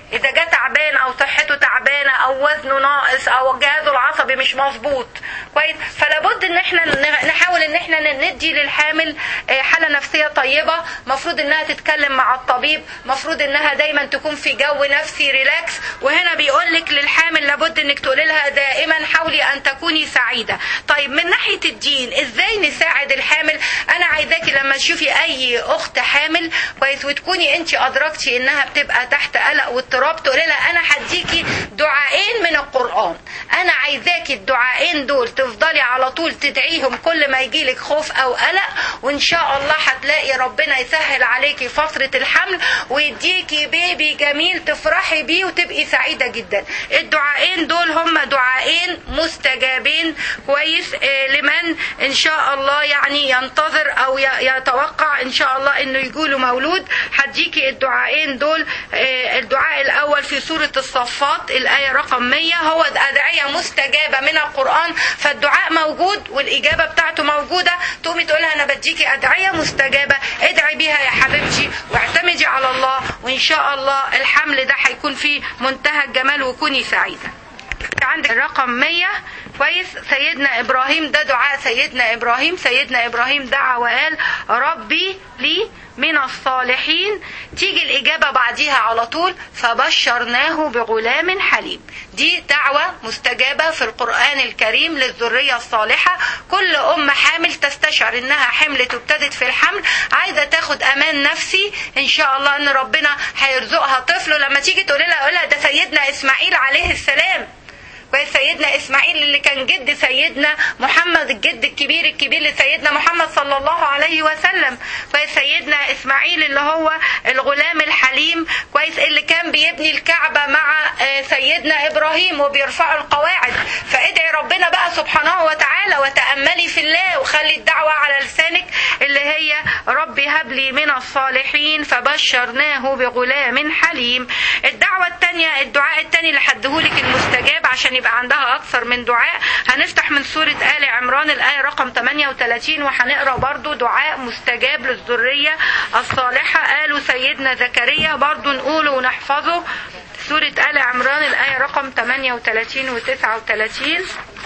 اذا جه تعبان او صحته تعبانه او وزنه ناقص او جهازه العصبي مش مظبوط كويس. فلابد ان احنا نحاول ان احنا ندي للحامل حاله نفسيه طيبه، مفروض انها تتكلم مع الطبيب، مفروض انها دايما تكون في جو نفسي ريلاكس. وهنا بيقول لك للحامل لابد انك تقولي لها دائما حاولي ان تكوني سعيده. طيب من ناحيه الدين ازاي نساعد الحامل؟ انا عايزاكي لما تشوفي اي اخت حامل كويس وتكوني انت ادركتي انها بتبقى تحت قلق واضطراب، تقولي لها انا هديكي دعائين من القران، انا عايزاكي الدعائين دول تفضلي على طول تدعيهم كل ما يجيلك خوف او قلق، وان شاء الله هتلاقي ربنا يسهل عليكي فتره الحمل ويديكي بيبي جميل تفرحي بيه وتبقي سعيده جدا. الدعائين دول هم دعائين مستجابين كويس لمن ان شاء الله يعني ينتظر او يتوقع ان شاء الله انه يجوله مولود. هديكي الدعائين دول. الدعاء الاول في سوره الصفات الايه رقم 100، هو ادعيه مستجابه من القران، فالدعاء موجود والاجابه بتاعته موجوده. تقومي تقولها انا بديكي ادعيه مستجابه، ادعي بيها يا حبيبتي واعتمدي على الله، وان شاء الله الحمل ده هيكون فيه منتهى الجمال وكوني سعيده. عندك الرقم 100 كويس. سيدنا ابراهيم ده دعاء سيدنا ابراهيم. سيدنا ابراهيم دعا وقال ربي لي من الصالحين، تيجي الإجابة بعديها على طول فبشرناه بغلام حليم. دي دعوة مستجابة في القرآن الكريم للذرية الصالحة. كل أم حامل تستشعر إنها حملت وابتدت في الحمل عايزة تاخد أمان نفسي إن شاء الله إن ربنا هيرزقها طفل. لما تيجي تقولي لها ده سيدنا إسماعيل عليه السلام. سيدنا إسماعيل اللي كان جد سيدنا محمد، الجد الكبير لسيدنا محمد صلى الله عليه وسلم. سيدنا إسماعيل اللي هو الغلام الحليم كويس اللي كان بيبني الكعبة مع سيدنا إبراهيم وبيرفعوا القواعد. فادعي ربنا بقى سبحانه وتعالى وتأملي في الله وخلي الدعوة على لسانك اللي هي ربي هب لي من الصالحين فبشرناه بغلام حليم. الدعوة الثانية، الدعاء الثاني اللي حدهولك المستجاب عشان يبقى عندها أكثر من دعاء، هنفتح من سورة آل عمران الآية رقم 38 وهنقرأ برضو دعاء مستجاب للذرية الصالحة. قالوا سيدنا زكريا برضو نقوله ونحفظه. سورة آل عمران الآية رقم 38 و 39.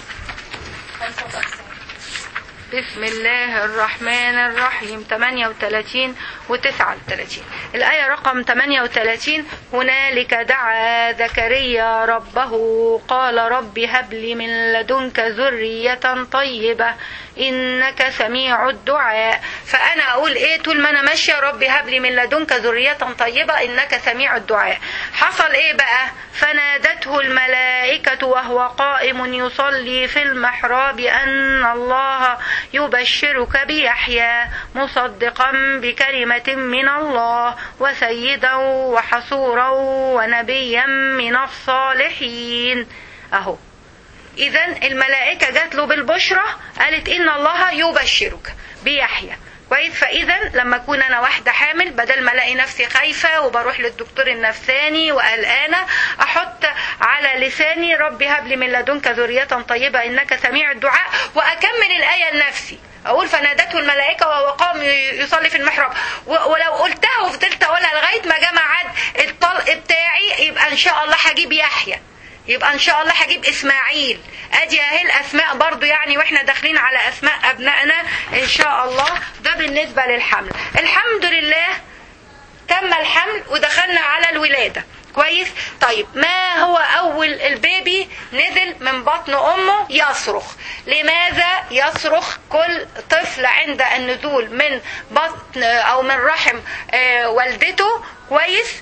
بسم الله الرحمن الرحيم. 38 و 39 الآية رقم 38. هنالك دعا زكريا ربه قال رب هب لي من لدنك ذرية طيبة إنك سميع الدعاء. فأنا أقول إيه طول ما أنا ماشية؟ ربي هب لي من لدنك ذرية طيبة إنك سميع الدعاء. حصل إيه بقى؟ فنادته الملائكة وهو قائم يصلي في المحراب أن الله يبشرك بيحيى مصدقا بكلمة من الله وسيدا وحصورا ونبيا من الصالحين. أهو إذا الملائكة جات له بالبشرة قالت إن الله يبشرك بيحيى كويس. فإذا لما أكون أنا واحدة حامل بدل ما ألاقي نفسي خايفة وبروح للدكتور النفساني وقلقانة، أحط على لساني ربي هب لي من لدنك ذرية طيبة إنك سميع الدعاء، وأكمل الآية لنفسي. أقول فنادته الملائكة وهو قام يصلي في المحراب، ولو قلتها وفضلت أقولها لغاية ما جه ميعاد الطلق بتاعي يبقى إن شاء الله هجيب يحيى، يبقى ان شاء الله هجيب اسماعيل. ادي اهي الاسماء برضو يعني واحنا داخلين على اسماء ابنائنا ان شاء الله. ده بالنسبة للحمل. الحمد لله تم الحمل ودخلنا على الولادة كويس. طيب ما هو اول البيبي نزل من بطن امه يصرخ. لماذا يصرخ كل طفل عند النزول من بطن او من رحم والدته كويس؟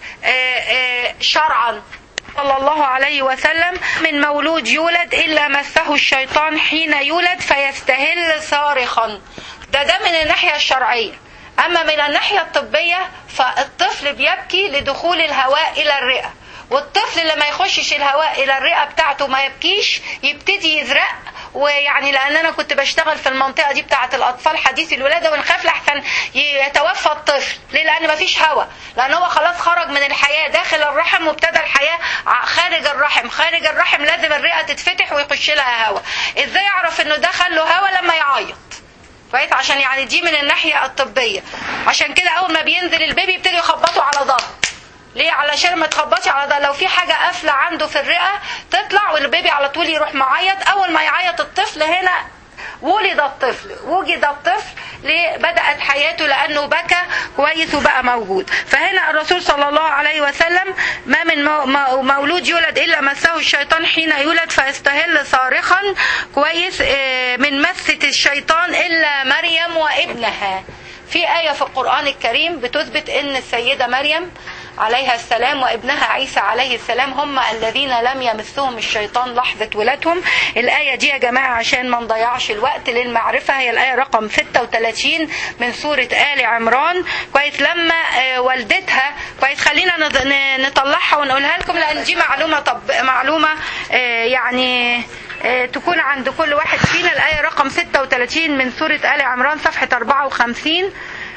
شرعا صلى الله عليه وسلم من مولود يولد إلا مسه الشيطان حين يولد فيستهل صارخا. ده من الناحية الشرعية. أما من الناحية الطبية فالطفل بيبكي لدخول الهواء إلى الرئة، والطفل لما يخشش الهواء إلى الرئة بتاعته ما يبكيش، يبتدي يزرق. ويعني لأن أنا كنت بشتغل في المنطقة دي بتاعة الأطفال حديث الولادة ونخاف لحسن يتوفى الطفل. ليه؟ لأن مفيش هواء، لأن هو خلاص خرج من الحياة داخل الرحم وابتدى الحياة خارج الرحم. خارج الرحم لازم الرئة تتفتح ويخش لها هواء. إزاي يعرف إنه دخل له هواء؟ لما يعيط كويس. عشان يعني دي من الناحية الطبية. عشان كده أول ما بينزل البيبي يبتدي يخبطوا على ظهره ليه؟ علشان ما تخبطش على ده، لو في حاجه قافله عنده في الرئه تطلع والبيبي على طول يروح معيط. اول ما يعيط الطفل هنا وجد الطفل ليه؟ بدأت حياته لأنه بكى كويس وبقى موجود. فهنا الرسول صلى الله عليه وسلم ما من مولود يولد إلا مسه الشيطان حين يولد فيستهل صارخا كويس من مسة الشيطان إلا مريم وابنها. في آية في القرآن الكريم بتثبت أن السيدة مريم عليها السلام وابنها عيسى عليه السلام هم الذين لم يمسهم الشيطان لحظة ولادهم. الآية دي يا جماعة عشان ما نضيعش الوقت للمعرفة هي الآية رقم 36 من سورة آل عمران كويس. لما والدتها كويس، خلينا نطلعها ونقولها لكم لأن دي معلومة يعني تكون عند كل واحد فينا. الآية رقم 36 من سورة آل عمران صفحة 54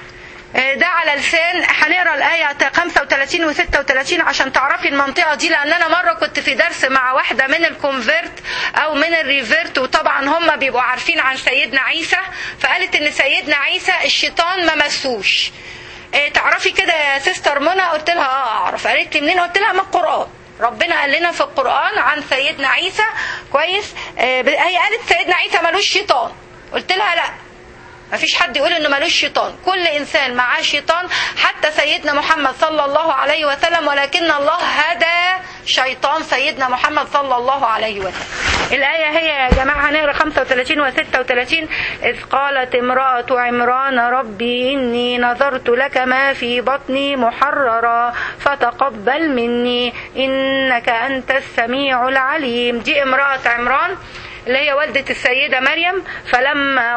ده على لسان. هنقرا الآية 35 و 36 عشان تعرفي المنطقة دي، لأن أنا مرة كنت في درس مع واحدة من الكونفيرت أو من الريفيرت، وطبعا هم بيبقوا عارفين عن سيدنا عيسى، فقالت إن سيدنا عيسى الشيطان ما مسوش. تعرفي كده يا سيستر منى؟ قلت لها أعرف. قالت لي منين؟ قلت لها من القرآن. ربنا قال لنا في القرآن عن سيدنا عيسى كويس. هي قالت سيدنا عيسى ملوش شيطان. قلت لها لا، ما فيش حد يقول انه ملوش شيطان، كل انسان معاه شيطان، حتى سيدنا محمد صلى الله عليه وسلم، ولكن الله هدى شيطان سيدنا محمد صلى الله عليه وسلم. الآية هي يا جماعة هنقرا 35 و 36. إذ قالت امرأة عمران ربي إني نذرت لك ما في بطني محررا فتقبل مني إنك أنت السميع العليم. دي امرأة عمران اللي هي والدة السيدة مريم. فلما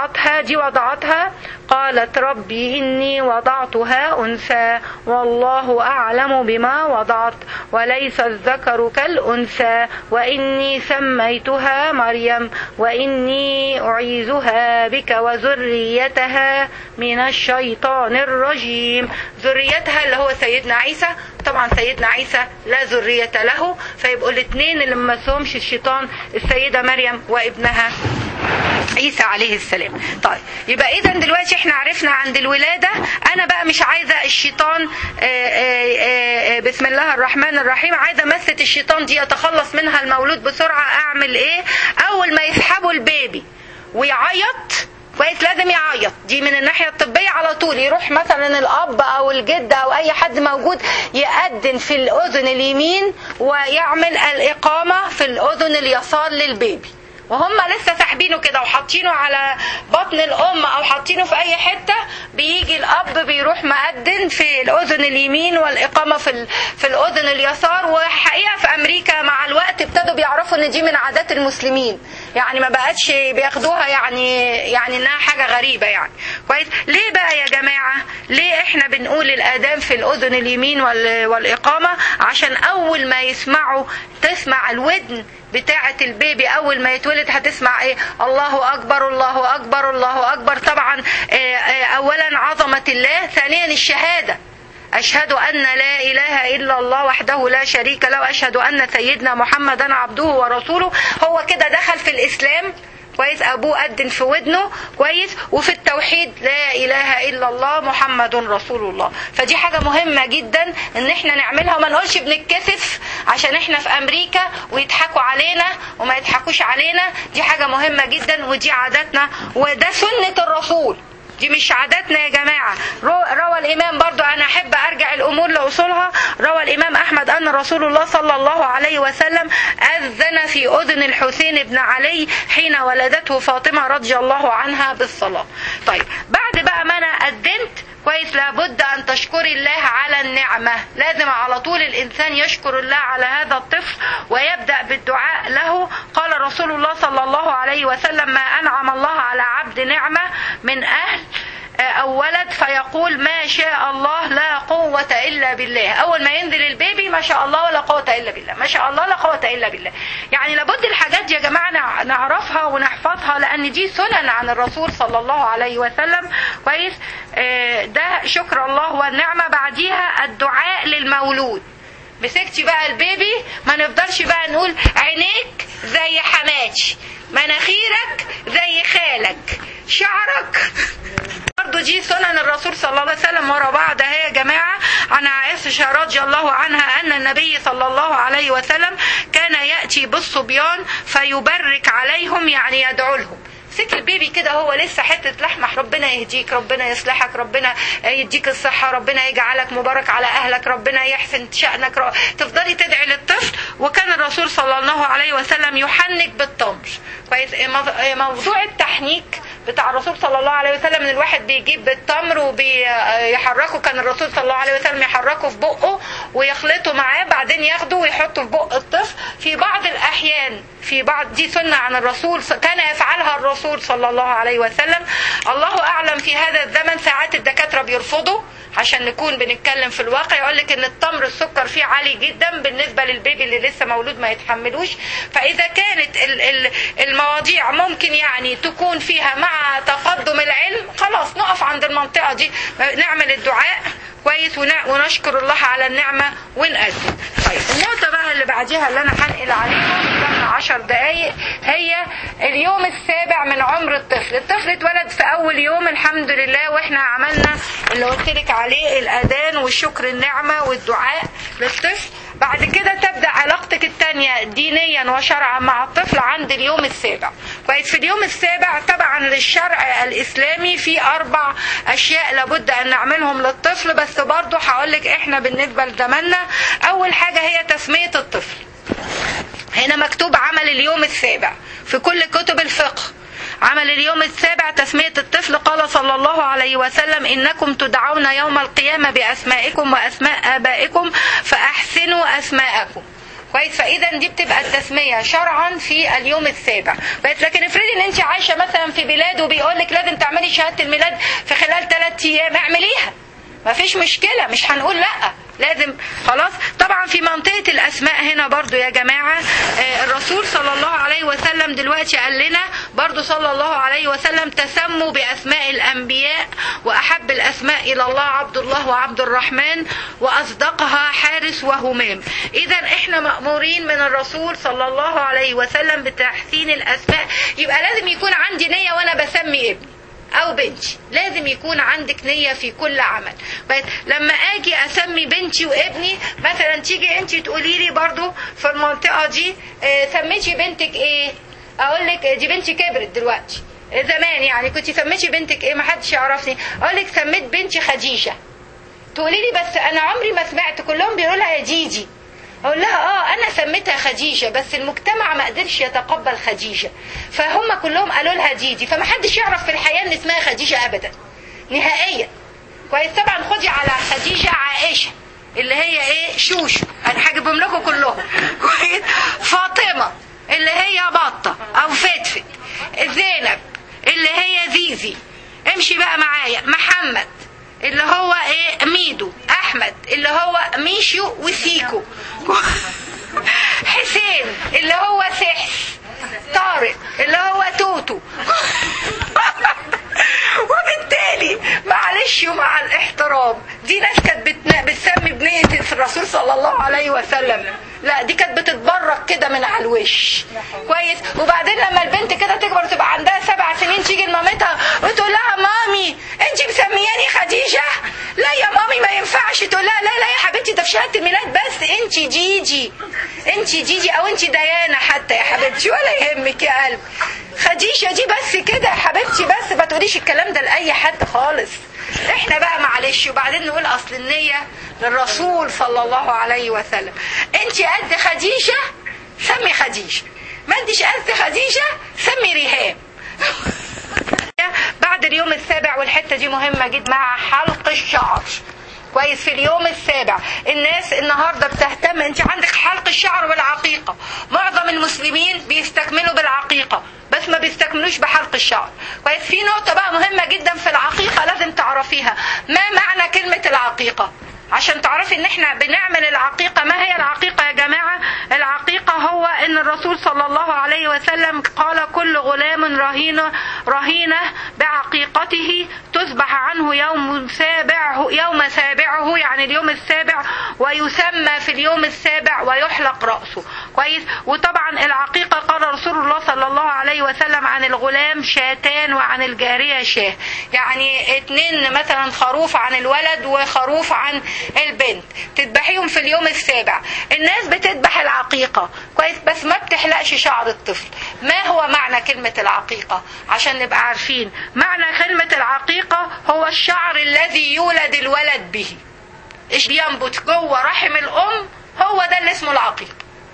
وضعتها قالت ربي إني وضعتها أنثى والله أعلم بما وضعت وليس الذكر كالأنثى وإني سميتها مريم وإني أعيذها بك وذريتها من الشيطان الرجيم. ذريتها اللي هو سيدنا عيسى. طبعا سيدنا عيسى لا ذرية له، فيبقوا الاثنين اللي ما مسهمش الشيطان السيدة مريم وابنها عيسى عليه السلام. طيب يبقى اذا دلوقتي احنا عرفنا عند الولادة. انا بقى مش عايزة الشيطان بسم الله الرحمن الرحيم، عايزة مسة الشيطان دي يتخلص منها المولود بسرعة. اعمل ايه؟ اول ما يسحبوا البيبي ويعيط كويس، لازم يعيط. دي من الناحية الطبية على طول يروح مثلا الاب او الجد او اي حد موجود يأذن في الاذن اليمين ويعمل الاقامة في الاذن اليسار للبيبي، وهم لسه ساحبينه كده وحاطينه على بطن الام او حاطينه في اي حته. بيجي الاب بيروح مأذن في الاذن اليمين والاقامه في الاذن اليسار. وحقيقه في امريكا مع الوقت ابتدوا بيعرفوا ان دي من عادات المسلمين، يعني ما بقتش بياخدوها يعني انها حاجه غريبه يعني كويس. ليه بقى يا جماعه؟ ليه احنا بنقول الاذان في الاذن اليمين والاقامه؟ عشان اول ما تسمع الودن بتاعة البيبي أول ما يتولد هتسمع إيه؟ الله أكبر الله أكبر الله أكبر. طبعا أولا عظمة الله، ثانيا الشهادة، أشهد أن لا إله إلا الله وحده لا شريك له وأشهد أن سيدنا محمدا عبده ورسوله. هو كده دخل في الإسلام كويس، أبوه أذن في ودنه كويس، وفي التوحيد لا إله إلا الله محمد رسول الله. فدي حاجة مهمة جدا إن إحنا نعملها وما نقولش بنتكسف عشان إحنا في أمريكا ويضحكوا علينا وما يضحكوش علينا. دي حاجة مهمة جدا ودي عاداتنا وده سنة الرسول، دي مش عاداتنا يا جماعة. روى الإمام برضو، أنا أحب أرجع الأمور لأصولها، روى الإمام أحمد أن رسول الله صلى الله عليه وسلم أذن في أذن الحسين بن علي حين ولدته فاطمة رضي الله عنها بالصلاة. طيب بعد بقى ما أنا أذنت كويس، لابد أن تشكري الله على النعمة. لازم على طول الإنسان يشكر الله على هذا الطفل ويبدأ بالدعاء له. قال رسول الله صلى الله عليه وسلم ما أنعم الله على عبد نعمة من أهل أو ولد فيقول ما شاء الله لا قوة إلا بالله. أول ما ينزل البيبي ما شاء الله ولا قوة إلا بالله، ما شاء الله لا قوة إلا بالله. يعني لابد الحاجات دي يا جماعة نعرفها ونحفظها، لأن دي سنن عن الرسول صلى الله عليه وسلم كويس. ده شكر الله والنعمة. بعديها الدعاء للمولود. مسكتي بقى البيبي ما نفضلش بقى نقول عينيك زي حماتي، مناخيرك زي خالك، شعرك. برضو دي سنن الرسول صلى الله عليه وسلم ورا بعض اهي يا جماعة عن عائشة رضي الله عنها أن النبي صلى الله عليه وسلم كان يأتي بالصبيان فيبرك عليهم، يعني يدعو لهم. سك البيبي كده هو لسه حتة لحمة، ربنا يهديك، ربنا يصلحك، ربنا يديك الصحة، ربنا يجعلك مبارك على أهلك، ربنا يحسن شأنك، تفضلي تدعي للطفل. وكان الرسول صلى الله عليه وسلم يحنك بالتمر. كويس. موضوع التحنيك بتاع الرسول صلى الله عليه وسلم ان الواحد بيجيب بالتمر وبيحركه، كان الرسول صلى الله عليه وسلم يحركه في بقه ويخلطه معاه، بعدين ياخده ويحطه في بق الطفل. في بعض الأحيان، في بعض، دي سنة عن الرسول كان يفعلها الرسول صلى الله عليه وسلم. الله أعلم في هذا الزمن ساعات الدكاترة بيرفضوا، عشان نكون بنتكلم في الواقع، يقول لك ان التمر السكر فيه عالي جدا بالنسبة للبيبي اللي لسه مولود ما يتحملوش. فإذا كانت المواضيع ممكن يعني تكون فيها مع تقدم العلم، خلاص نقف عند المنطقة دي، نعمل الدعاء كويس ونشكر الله على النعمة ونقدم. طيب النقطة بقى اللي بعديها اللي أنا هنقل عليها قدامنا 10 دقايق، هي اليوم السابع من عمر الطفل. الطفل اتولد في أول يوم الحمد لله، وإحنا عملنا اللي قلت لك عليه، الأذان والشكر النعمة والدعاء للطفل. بعد كده تبدأ علاقتك التانية دينيا وشرعا مع الطفل عند اليوم السابع. كويس. في اليوم السابع طبعا للشرع الإسلامي في 4 أشياء لابد أن نعملهم للطفل، بس برضو هقولك إحنا بالنسبة لزماننا. أول حاجة هي تسمية الطفل. هنا مكتوب عمل اليوم السابع في كل كتب الفقه، عمل اليوم السابع تسمية الطفل. قال صلى الله عليه وسلم: إنكم تدعون يوم القيامة بأسمائكم وأسماء آبائكم فأحسنوا أسماءكم. كويس. فإذا دي بتبقى التسمية شرعا في اليوم السابع. بس لكن افرضي ان انت عايشة مثلا في بلاد وبيقولك لازم تعملي شهادة الميلاد في خلال 3 أيام، اعمليها، ما فيش مشكلة، مش هنقول لأ، لازم خلاص. طبعا في منطقة الأسماء هنا برضو يا جماعة، الرسول صلى الله عليه وسلم دلوقتي قال لنا برضو صلى الله عليه وسلم: تسموا بأسماء الأنبياء، وأحب الأسماء إلى الله عبد الله وعبد الرحمن، وأصدقها حارس وهمام. إذا إحنا مأمورين من الرسول صلى الله عليه وسلم بتحسين الأسماء. يبقى لازم يكون عندي نية وأنا بسمي ابني أو بنتي، لازم يكون عندك نية في كل عمل. بس لما أجي أسمي بنتي وابني، مثلا تيجي أنت تقولي لي برضو في المنطقة دي سميتي بنتك إيه؟ أقول لك دي بنتي كبرت دلوقتي. زمان يعني كنت سميتي بنتك إيه؟ ما حدش يعرفني. أقول لك سميت بنتي خديجة. تقولي لي بس أنا عمري ما سمعت، كلهم بيقولوا لها يا جيجي. اقول لها انا سميتها خديجة، بس المجتمع ما قدرش يتقبل خديجة، فهم كلهم قالوا لها ديدي، فما حدش يعرف في الحياة ان اسمها خديجة ابدا نهائيا. كويس. طبعا خدي على خديجة عائشة اللي هي ايه شوشو، انا هجيبهم لكم كلهم. كويس. فاطمة اللي هي بطة او فتفت، زينب اللي هي زيزي، امشي بقى معايا، محمد اللي هو ايه ميدو، احمد اللي هو ميشو وسيكو، حسين اللي هو سحس، طارق اللي هو توتو. وبالتالي معلش ومع الاحترام، دي ناس كانت بتسمي بنية الرسول صلى الله عليه وسلم، لا دي كانت بتتبرك كده من على الوش. كويس. وبعدين لما البنت كده تكبر تبقى عندها 7 سنين، تيجي لمامتها وتقول لها مامي انت مسمياني خديجة؟ لا يا مامي ما ينفعش. تقول لها لا لا يا حبيبتي ده في شهادة الميلاد بس، انت جيجي، انت جيجي او انت ديانة حتى يا حبيبتي، ولا يهمك يا قلب، خديجة دي بس كده يا حبيبتي، بس ما تقوليش الكلام ده لأي حد خالص. احنا بقى معلش. وبعدين نقول اصل النية للرسول صلى الله عليه وسلم. انت قد خديجة سمي خديجة، ما انتش قد خديجة سمي ريهام. بعد اليوم السابع، والحتة دي مهمة جدا، مع حلق الشعر. كويس. في اليوم السابع الناس النهاردة بتهتم، انت عندك حلق الشعر والعقيقة، معظم المسلمين بيستكملوا بالعقيقة بس ما بيستكملوش بحلق الشعر. كويس. في نقطة بقى مهمة جدا في العقيقة لازم تعرفيها، ما معنى كلمة العقيقة عشان تعرفي ان احنا بنعمل العقيقة. ما هي العقيقة يا جماعة؟ العقيقة هو ان الرسول صلى الله عليه وسلم قال: كل غلام رهينة بعقيقته تذبح عنه يوم سابعه، يعني عن اليوم السابع ويسمى في اليوم السابع ويحلق رأسه. كويس. وطبعا العقيقة قال رسول الله صلى الله عليه وسلم عن الغلام شاتان وعن الجارية شاه، يعني 2 مثلا خروف عن الولد وخروف عن البنت، تذبحيهم في اليوم السابع. الناس بتذبح العقيقة كويس بس ما بتحلقش شعر الطفل. ما هو معنى كلمة العقيقة؟ عشان نبقى عارفين معنى كلمة العقيقة، هو الشعر الذي يولد الولد به، ايش بينبت جوه رحم الام، هو ده اللي اسمه العقيقة.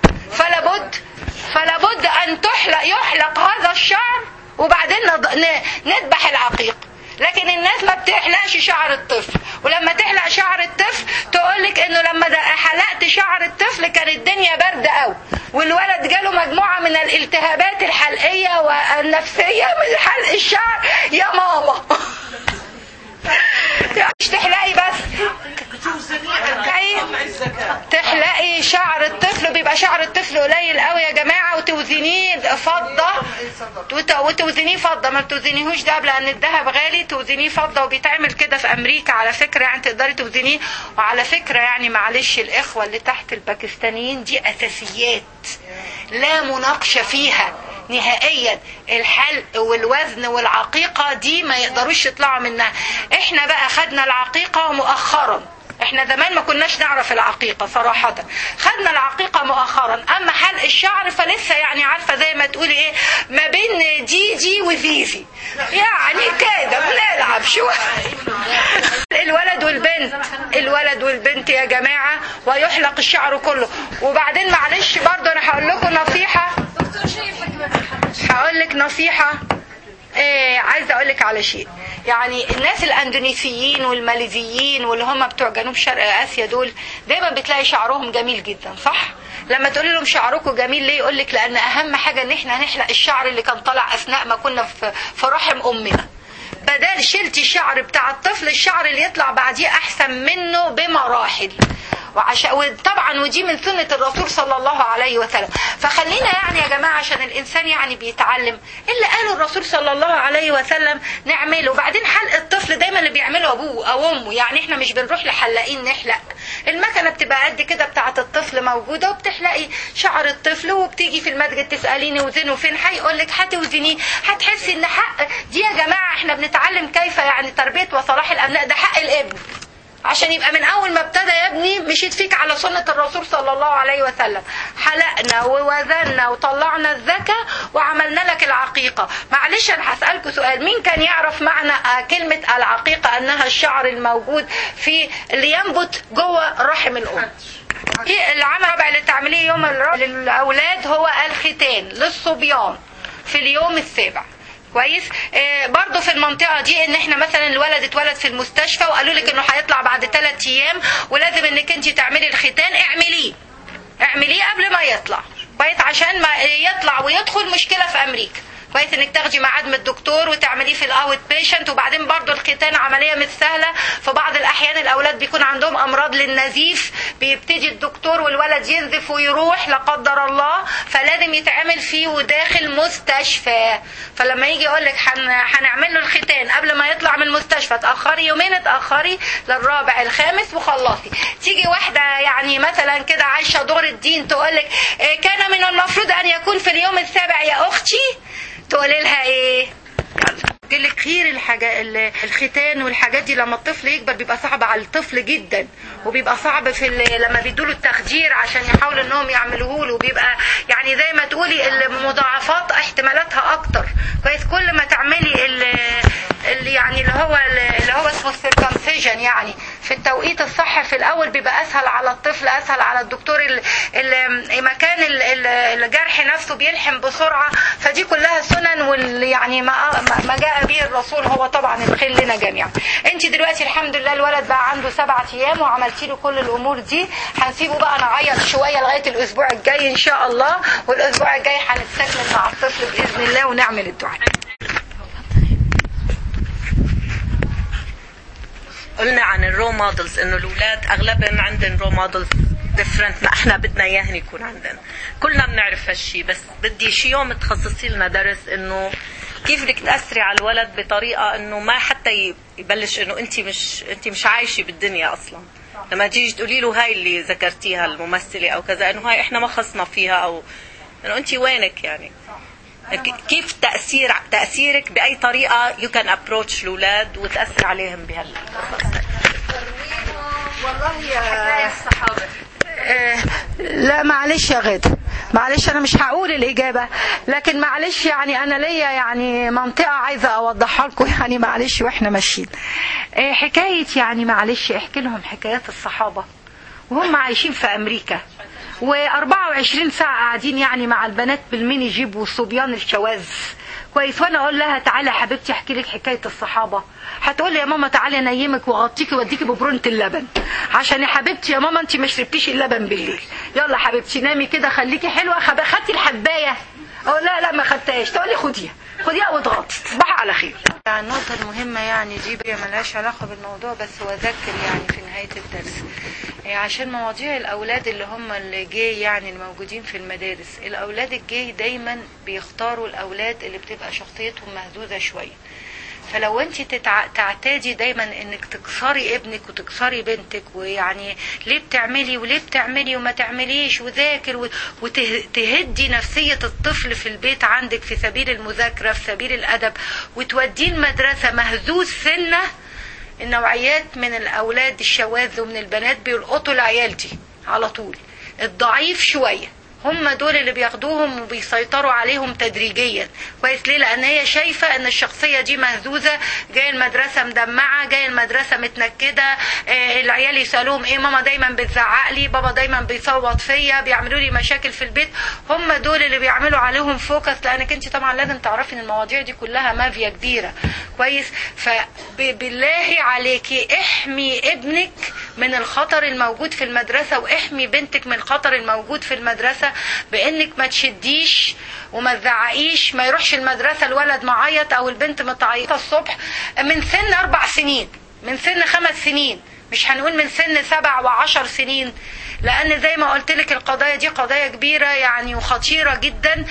فلا بد ان يحلق هذا الشعر وبعدين نذبح العقيقة. لكن الناس ما بتحلقش شعر الطفل، ولما تحلق شعر الطفل تقولك انه لما حلقت شعر الطفل كان الدنيا برد قوي والولد جاله مجموعة من الالتهابات الحلقية والنفسية من حلق الشعر. يا ماما مش تحلقي بس تحلقي شعر الطفل، بيبقى شعر الطفل قليل قوي يا جماعة، وتوزنيه فضة، ما بتوزنيهوش دهب لان الدهب غالي، توزنيه فضة. وبيتعمل كده في امريكا على فكرة، يعني تقدري توزنيه. وعلى فكرة يعني معلش الاخوة اللي تحت الباكستانيين دي اساسيات لا مناقشة فيها نهائيا، الحلق والوزن والعقيقة دي ما يقدروش يطلعوا منها. احنا بقى خدنا العقيقة مؤخرا، احنا زمان ما كناش نعرف العقيقة صراحة، خدنا العقيقة مؤخرا. اما حلق الشعر فلسه يعني عارفة زي ما تقولي ايه ما بين جيجي وزيزي، يعني كده بنلعب شوية. الولد والبنت يا جماعة ويحلق الشعر كله. وبعدين معلش برضو انا هقول لك نصيحة عايزة اقول لك على شيء. يعني الناس الاندونيسيين والماليزيين واللي هم بتوع جنوب شرق اسيا دول دايما بتلاقي شعرهم جميل جدا، صح؟ لما تقولي لهم شعركم جميل ليه، يقول لك لان اهم حاجة ان احنا هنحلق الشعر اللي كان طالع اثناء ما كنا في رحم امنا. بدل شلتي الشعر بتاع الطفل، الشعر اللي يطلع بعديه احسن منه بمراحل. وطبعا ودي من سنة الرسول صلى الله عليه وسلم. فخلينا يعني يا جماعة عشان الإنسان يعني بيتعلم اللي قاله الرسول صلى الله عليه وسلم نعمله. وبعدين حلق الطفل دايما اللي بيعمله أبوه أو أمه، يعني إحنا مش بنروح لحلاقين نحلق، المكنة بتبقى قد كده بتاعة الطفل موجودة وبتحلقي شعر الطفل، وبتيجي في المسجد تسأليني وزنه فين، هيقولك هتوزنيه، هتحسي إن حق دي يا جماعة إحنا بنتعلم كيف يعني تربية وصلاح الأبناء، ده حق الابن عشان يبقى من اول ما ابتدى يا ابني مشيت فيك على سنة الرسول صلى الله عليه وسلم، حلقنا ووزننا وطلعنا الزكاة وعملنا لك العقيقة. معلش انا هسألكوا سؤال، مين كان يعرف معنى كلمة العقيقة انها الشعر الموجود في اللي ينبت جوه رحم الام؟ العمل الرابع اللي تعمليه يوم للاولاد هو الختان للصبيان في اليوم السابع. كويس. برضو في المنطقة دي ان احنا مثلا الولد اتولد في المستشفى وقالوا لك انه هيطلع بعد 3 ايام ولازم انك انت تعملي الختان، اعمليه قبل ما يطلع. كويس. عشان ما يطلع ويدخل مشكلة في امريكا. كويس انك تاخدي ميعاد من الدكتور وتعمليه في الاوت بيشنت. وبعدين برضو الختان عملية مش سهلة، في بعض الاحيان الاولاد بيكون عندهم امراض للنزيف، بيبتدي الدكتور والولد ينزف ويروح لا قدر الله، فلازم يتعمل فيه وداخل مستشفى. فلما يجي يقول لك هنعمل له الختان قبل ما يطلع من المستشفى، تاخري يومين، تاخري للرابع الخامس وخلصي. تيجي واحدة يعني مثلا كده عايشة دور الدين تقول لك كان من المفروض ان يكون في اليوم السابع يا اختي، تقولي لها ايه؟ قال لك خير الختان والحاجات دي لما الطفل يكبر بيبقى صعب على الطفل جدا، وبيبقى صعب في لما بيدوله التخدير عشان يحاولوا انهم يعملوه له، وبيبقى يعني زي ما تقولي المضاعفات احتمالاتها اكتر. كويس. كل ما تعملي اللي يعني اللي هو اسمه السيركمسيجن، يعني في التوقيت الصح في الاول بيبقى اسهل على الطفل، اسهل على الدكتور، مكان الجرح نفسه بيلحم بسرعة. فدي كلها سنن واللي يعني ما جاء به الرسول هو طبعا الخير لنا جميعا. انت دلوقتي الحمد لله الولد بقى عنده 7 ايام وعملتي له كل الامور دي، هنسيبه بقى نعيط شوية لغاية الاسبوع الجاي ان شاء الله، والاسبوع الجاي هنستكمل مع الطفل باذن الله ونعمل الدعاء. قلنا عن الرو مودلز انه الاولاد اغلبهم عندهم رو مودلز ديفرنت، ما احنا بدنا اياهم يكون عندنا، كلنا بنعرف هالشي، بس بدي شي يوم تخصصي لنا درس انه كيف بدك تأثري على الولد بطريقة انه ما حتى يبلش انه انت مش عايشة بالدنيا اصلا. لما تيجي تقولي له هاي اللي ذكرتيها الممثلة أو كذا إنه هاي إحنا ما خصنا فيها، أو إنه أنت وينك يعني. كيف تأثيرك بأي طريقة you can approach الأولاد وتأثر عليهم بهالقصص؟ والله يا الصحابة لا معلش يا غادة، معلش انا مش هقول الاجابة، لكن معلش يعني انا ليا يعني منطقة عايزة اوضحها لكم يعني معلش واحنا ماشيين. حكاية يعني معلش احكي لهم حكايات الصحابة وهم عايشين في امريكا و24 ساعة قاعدين يعني مع البنات بالميني جيب والصبيان الشواذ كويس، وانا اقول لها تعالى يا حبيبتي احكي لك حكايه الصحابه، هتقول لي يا ماما تعالي انيمك واغطيكي واديكي ببرونه اللبن، عشان يا حبيبتي يا ماما انت ما شربتيش اللبن بالليل، يلا حبيبتي نامي كده خليكي حلوه. خدتي الحبايه؟ اقول لا ما خدتهاش، تقول لي خديها واضغطي، تصبحي على خير. يعني النقطه المهمه يعني دي ملهاش علاقه بالموضوع، بس هو ذكر يعني في نهايه الدرس عشان مواضيع الأولاد اللي هم اللي جاي يعني الموجودين في المدارس. الأولاد الجاي دايما بيختاروا الأولاد اللي بتبقى شخصيتهم مهزوزة شوية، فلو انت تعتادي دايما انك تكسري ابنك وتكسري بنتك، ويعني ليه بتعملي وليه بتعملي وما تعمليش وذاكر وتهدي نفسية الطفل في البيت عندك في سبيل المذاكرة في سبيل الأدب، وتوديه المدرسة مهزوز سنة. النوعيات من الأولاد الشواذ ومن البنات بيلقطوا العيال دي على طول، الضعيف شوية هم دول اللي بياخدوهم وبيسيطروا عليهم تدريجيا كويس. ليه؟ لان هي شايفة ان الشخصية دي مهزوزة، جاية المدرسة مدمعة، جاية المدرسة متنكدة، العيال يسألوهم ايه ماما دايما بتزعق لي، بابا دايما بيصوت فيا، بيعملوا لي مشاكل في البيت، هم دول اللي بيعملوا عليهم فوكس. لانك انت طبعا لازم تعرفي ان المواضيع دي كلها مافيا كبيرة كويس. فبالله عليكي احمي ابنك من الخطر الموجود في المدرسة، واحمي بنتك من الخطر الموجود في المدرسة بانك ما تشديش وما تزعقيش. ما يروحش المدرسة الولد معيط او البنت متعيطة الصبح من سن 4 سنين، من سن 5 سنين، مش هنقول من سن 7 و10 سنين، لان زي ما قلت لك القضايا دي قضايا كبيرة يعني وخطيرة جدا.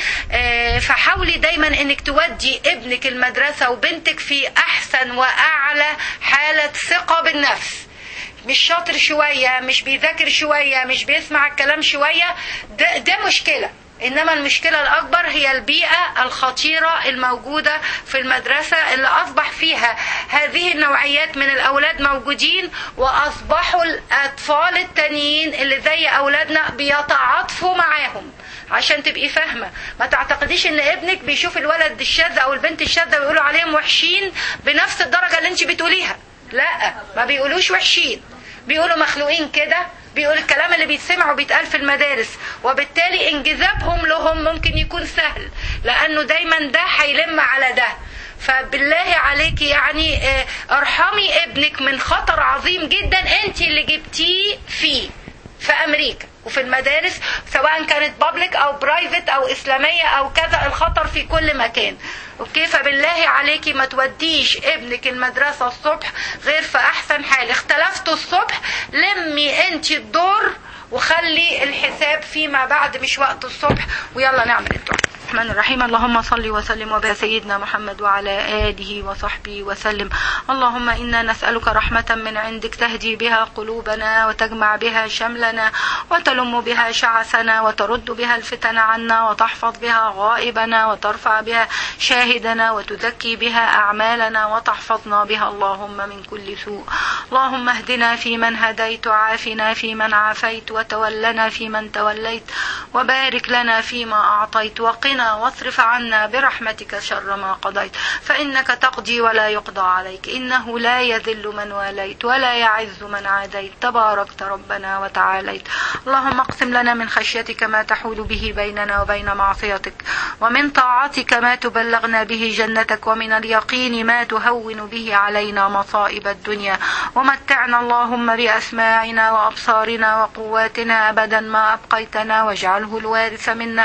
فحاولي دايما انك تودي ابنك المدرسة وبنتك في احسن واعلى حالة ثقة بالنفس. مش شاطر شوية، مش بيذاكر شوية، مش بيسمع الكلام شوية، ده مشكلة. إنما المشكلة الأكبر هي البيئة الخطيرة الموجودة في المدرسة اللي أصبح فيها هذه النوعيات من الأولاد موجودين، وأصبحوا الأطفال التانيين اللي زي أولادنا بيتعاطفوا معاهم. عشان تبقي فاهمة، ما تعتقديش ان ابنك بيشوف الولد الشاذ او البنت الشاذة ويقولوا عليهم وحشين بنفس الدرجة اللي انت بتقوليها. لا، ما بيقولوش وحشين، بيقولوا مخلوقين كده، بيقول الكلام اللي بيتسمع وبيتقال في المدارس، وبالتالي انجذابهم لهم ممكن يكون سهل، لانه دايما ده هيلم على ده. فبالله عليك يعني ارحمي ابنك من خطر عظيم جدا انت اللي جبتيه فيه في امريكا وفي المدارس، سواء كانت بابليك او برايفت او اسلامية او كذا، الخطر في كل مكان. اوكي، فبالله عليكي ما توديش ابنك المدرسة الصبح غير في احسن حال. اختلفتوا الصبح، لمي انت الدور وخلي الحساب فيما بعد، مش وقت الصبح. ويلا نعمل الدور. الرحمن الرحيم. اللهم صل وسلم وبارك سيدنا محمد وعلى آله وصحبه وسلم. اللهم إنا نسألك رحمة من عندك تهدي بها قلوبنا وتجمع بها شملنا وتلم بها شعثنا وترد بها الفتن عنا وتحفظ بها غائبنا وترفع بها شاهدنا وتزكي بها أعمالنا وتحفظنا بها اللهم من كل سوء. اللهم اهدنا فيمن هديت وعافنا فيمن عافيت وتولنا فيمن توليت وبارك لنا فيما أعطيت وقنا واصرف عنا برحمتك شر ما قضيت، فإنك تقضي ولا يقضى عليك، إنه لا يذل من واليت ولا يعز من عاديت، تباركت ربنا وتعاليت. اللهم اقسم لنا من خشيتك ما تحول به بيننا وبين معصيتك، ومن طاعتك ما تبلغنا به جنتك، ومن اليقين ما تهون به علينا مصائب الدنيا، ومتعنا اللهم بأسماعنا وأبصارنا وقواتنا أبدا ما أبقيتنا، واجعله الوارث منا،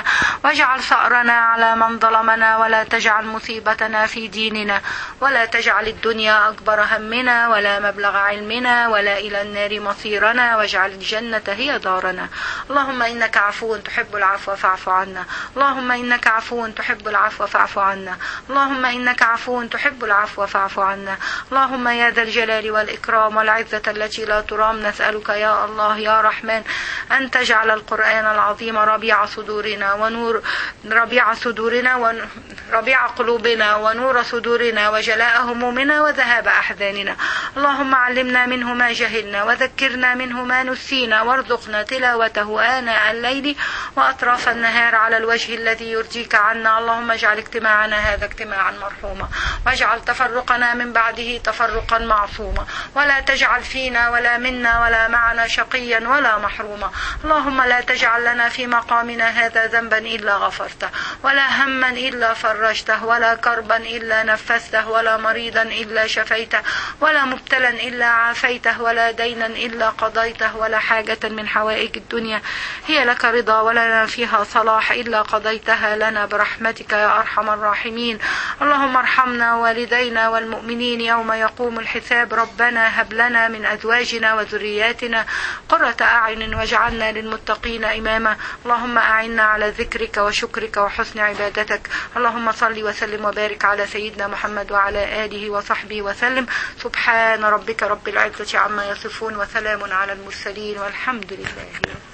واجعل ثأرنا على من ظلمنا ولا تجعل مصيبتنا في ديننا ولا تجعل الدنيا أكبر همنا ولا مبلغ علمنا ولا إلى النار مصيرنا واجعل الجنة هي دارنا. اللهم إنك عفو تحب العفو فاعف عنا. اللهم إنك عفو تحب العفو فاعف عنا. اللهم إنك عفو تحب العفو فاعف عنا. اللهم يا ذا الجلال والإكرام والعزة التي لا ترام نسألك يا الله يا رحمن أن تجعل القرآن العظيم ربيع صدورنا ربيع قلوبنا ونور صدورنا وجلاء همومنا وذهاب أحزاننا. اللهم علمنا منه ما جهلنا وذكرنا منه ما نسينا وارزقنا تلاوته آناء الليل وأطراف النهار على الوجه الذي يرضيك عنا. اللهم اجعل اجتماعنا هذا اجتماعا مرحوما واجعل تفرقنا من بعده تفرقا معصوما ولا تجعل فينا ولا منا ولا معنا شقيا ولا محروما. اللهم لا تجعل لنا في مقامنا هذا ذنبا إلا غفرته ولا هما إلا فرجته ولا كربا إلا نفسته ولا مريضا إلا شفيته ولا مبتلا إلا عافيته ولا دينا إلا قضيته ولا حاجة من حوائج الدنيا هي لك رضا ولنا فيها صلاح إلا قضيتها لنا برحمتك يا أرحم الراحمين. اللهم ارحمنا والدينا والمؤمنين يوم يقوم الحساب. ربنا هب لنا من أزواجنا وذرياتنا قرة أعين واجعلنا للمتقين إماما. اللهم أعنا على ذكرك وشكرك وحسن عبادتك. اللهم صل وسلم وبارك على سيدنا محمد وعلى آله وصحبه وسلم. سبحان ربك رب العزة عما يصفون وسلام على المرسلين والحمد لله.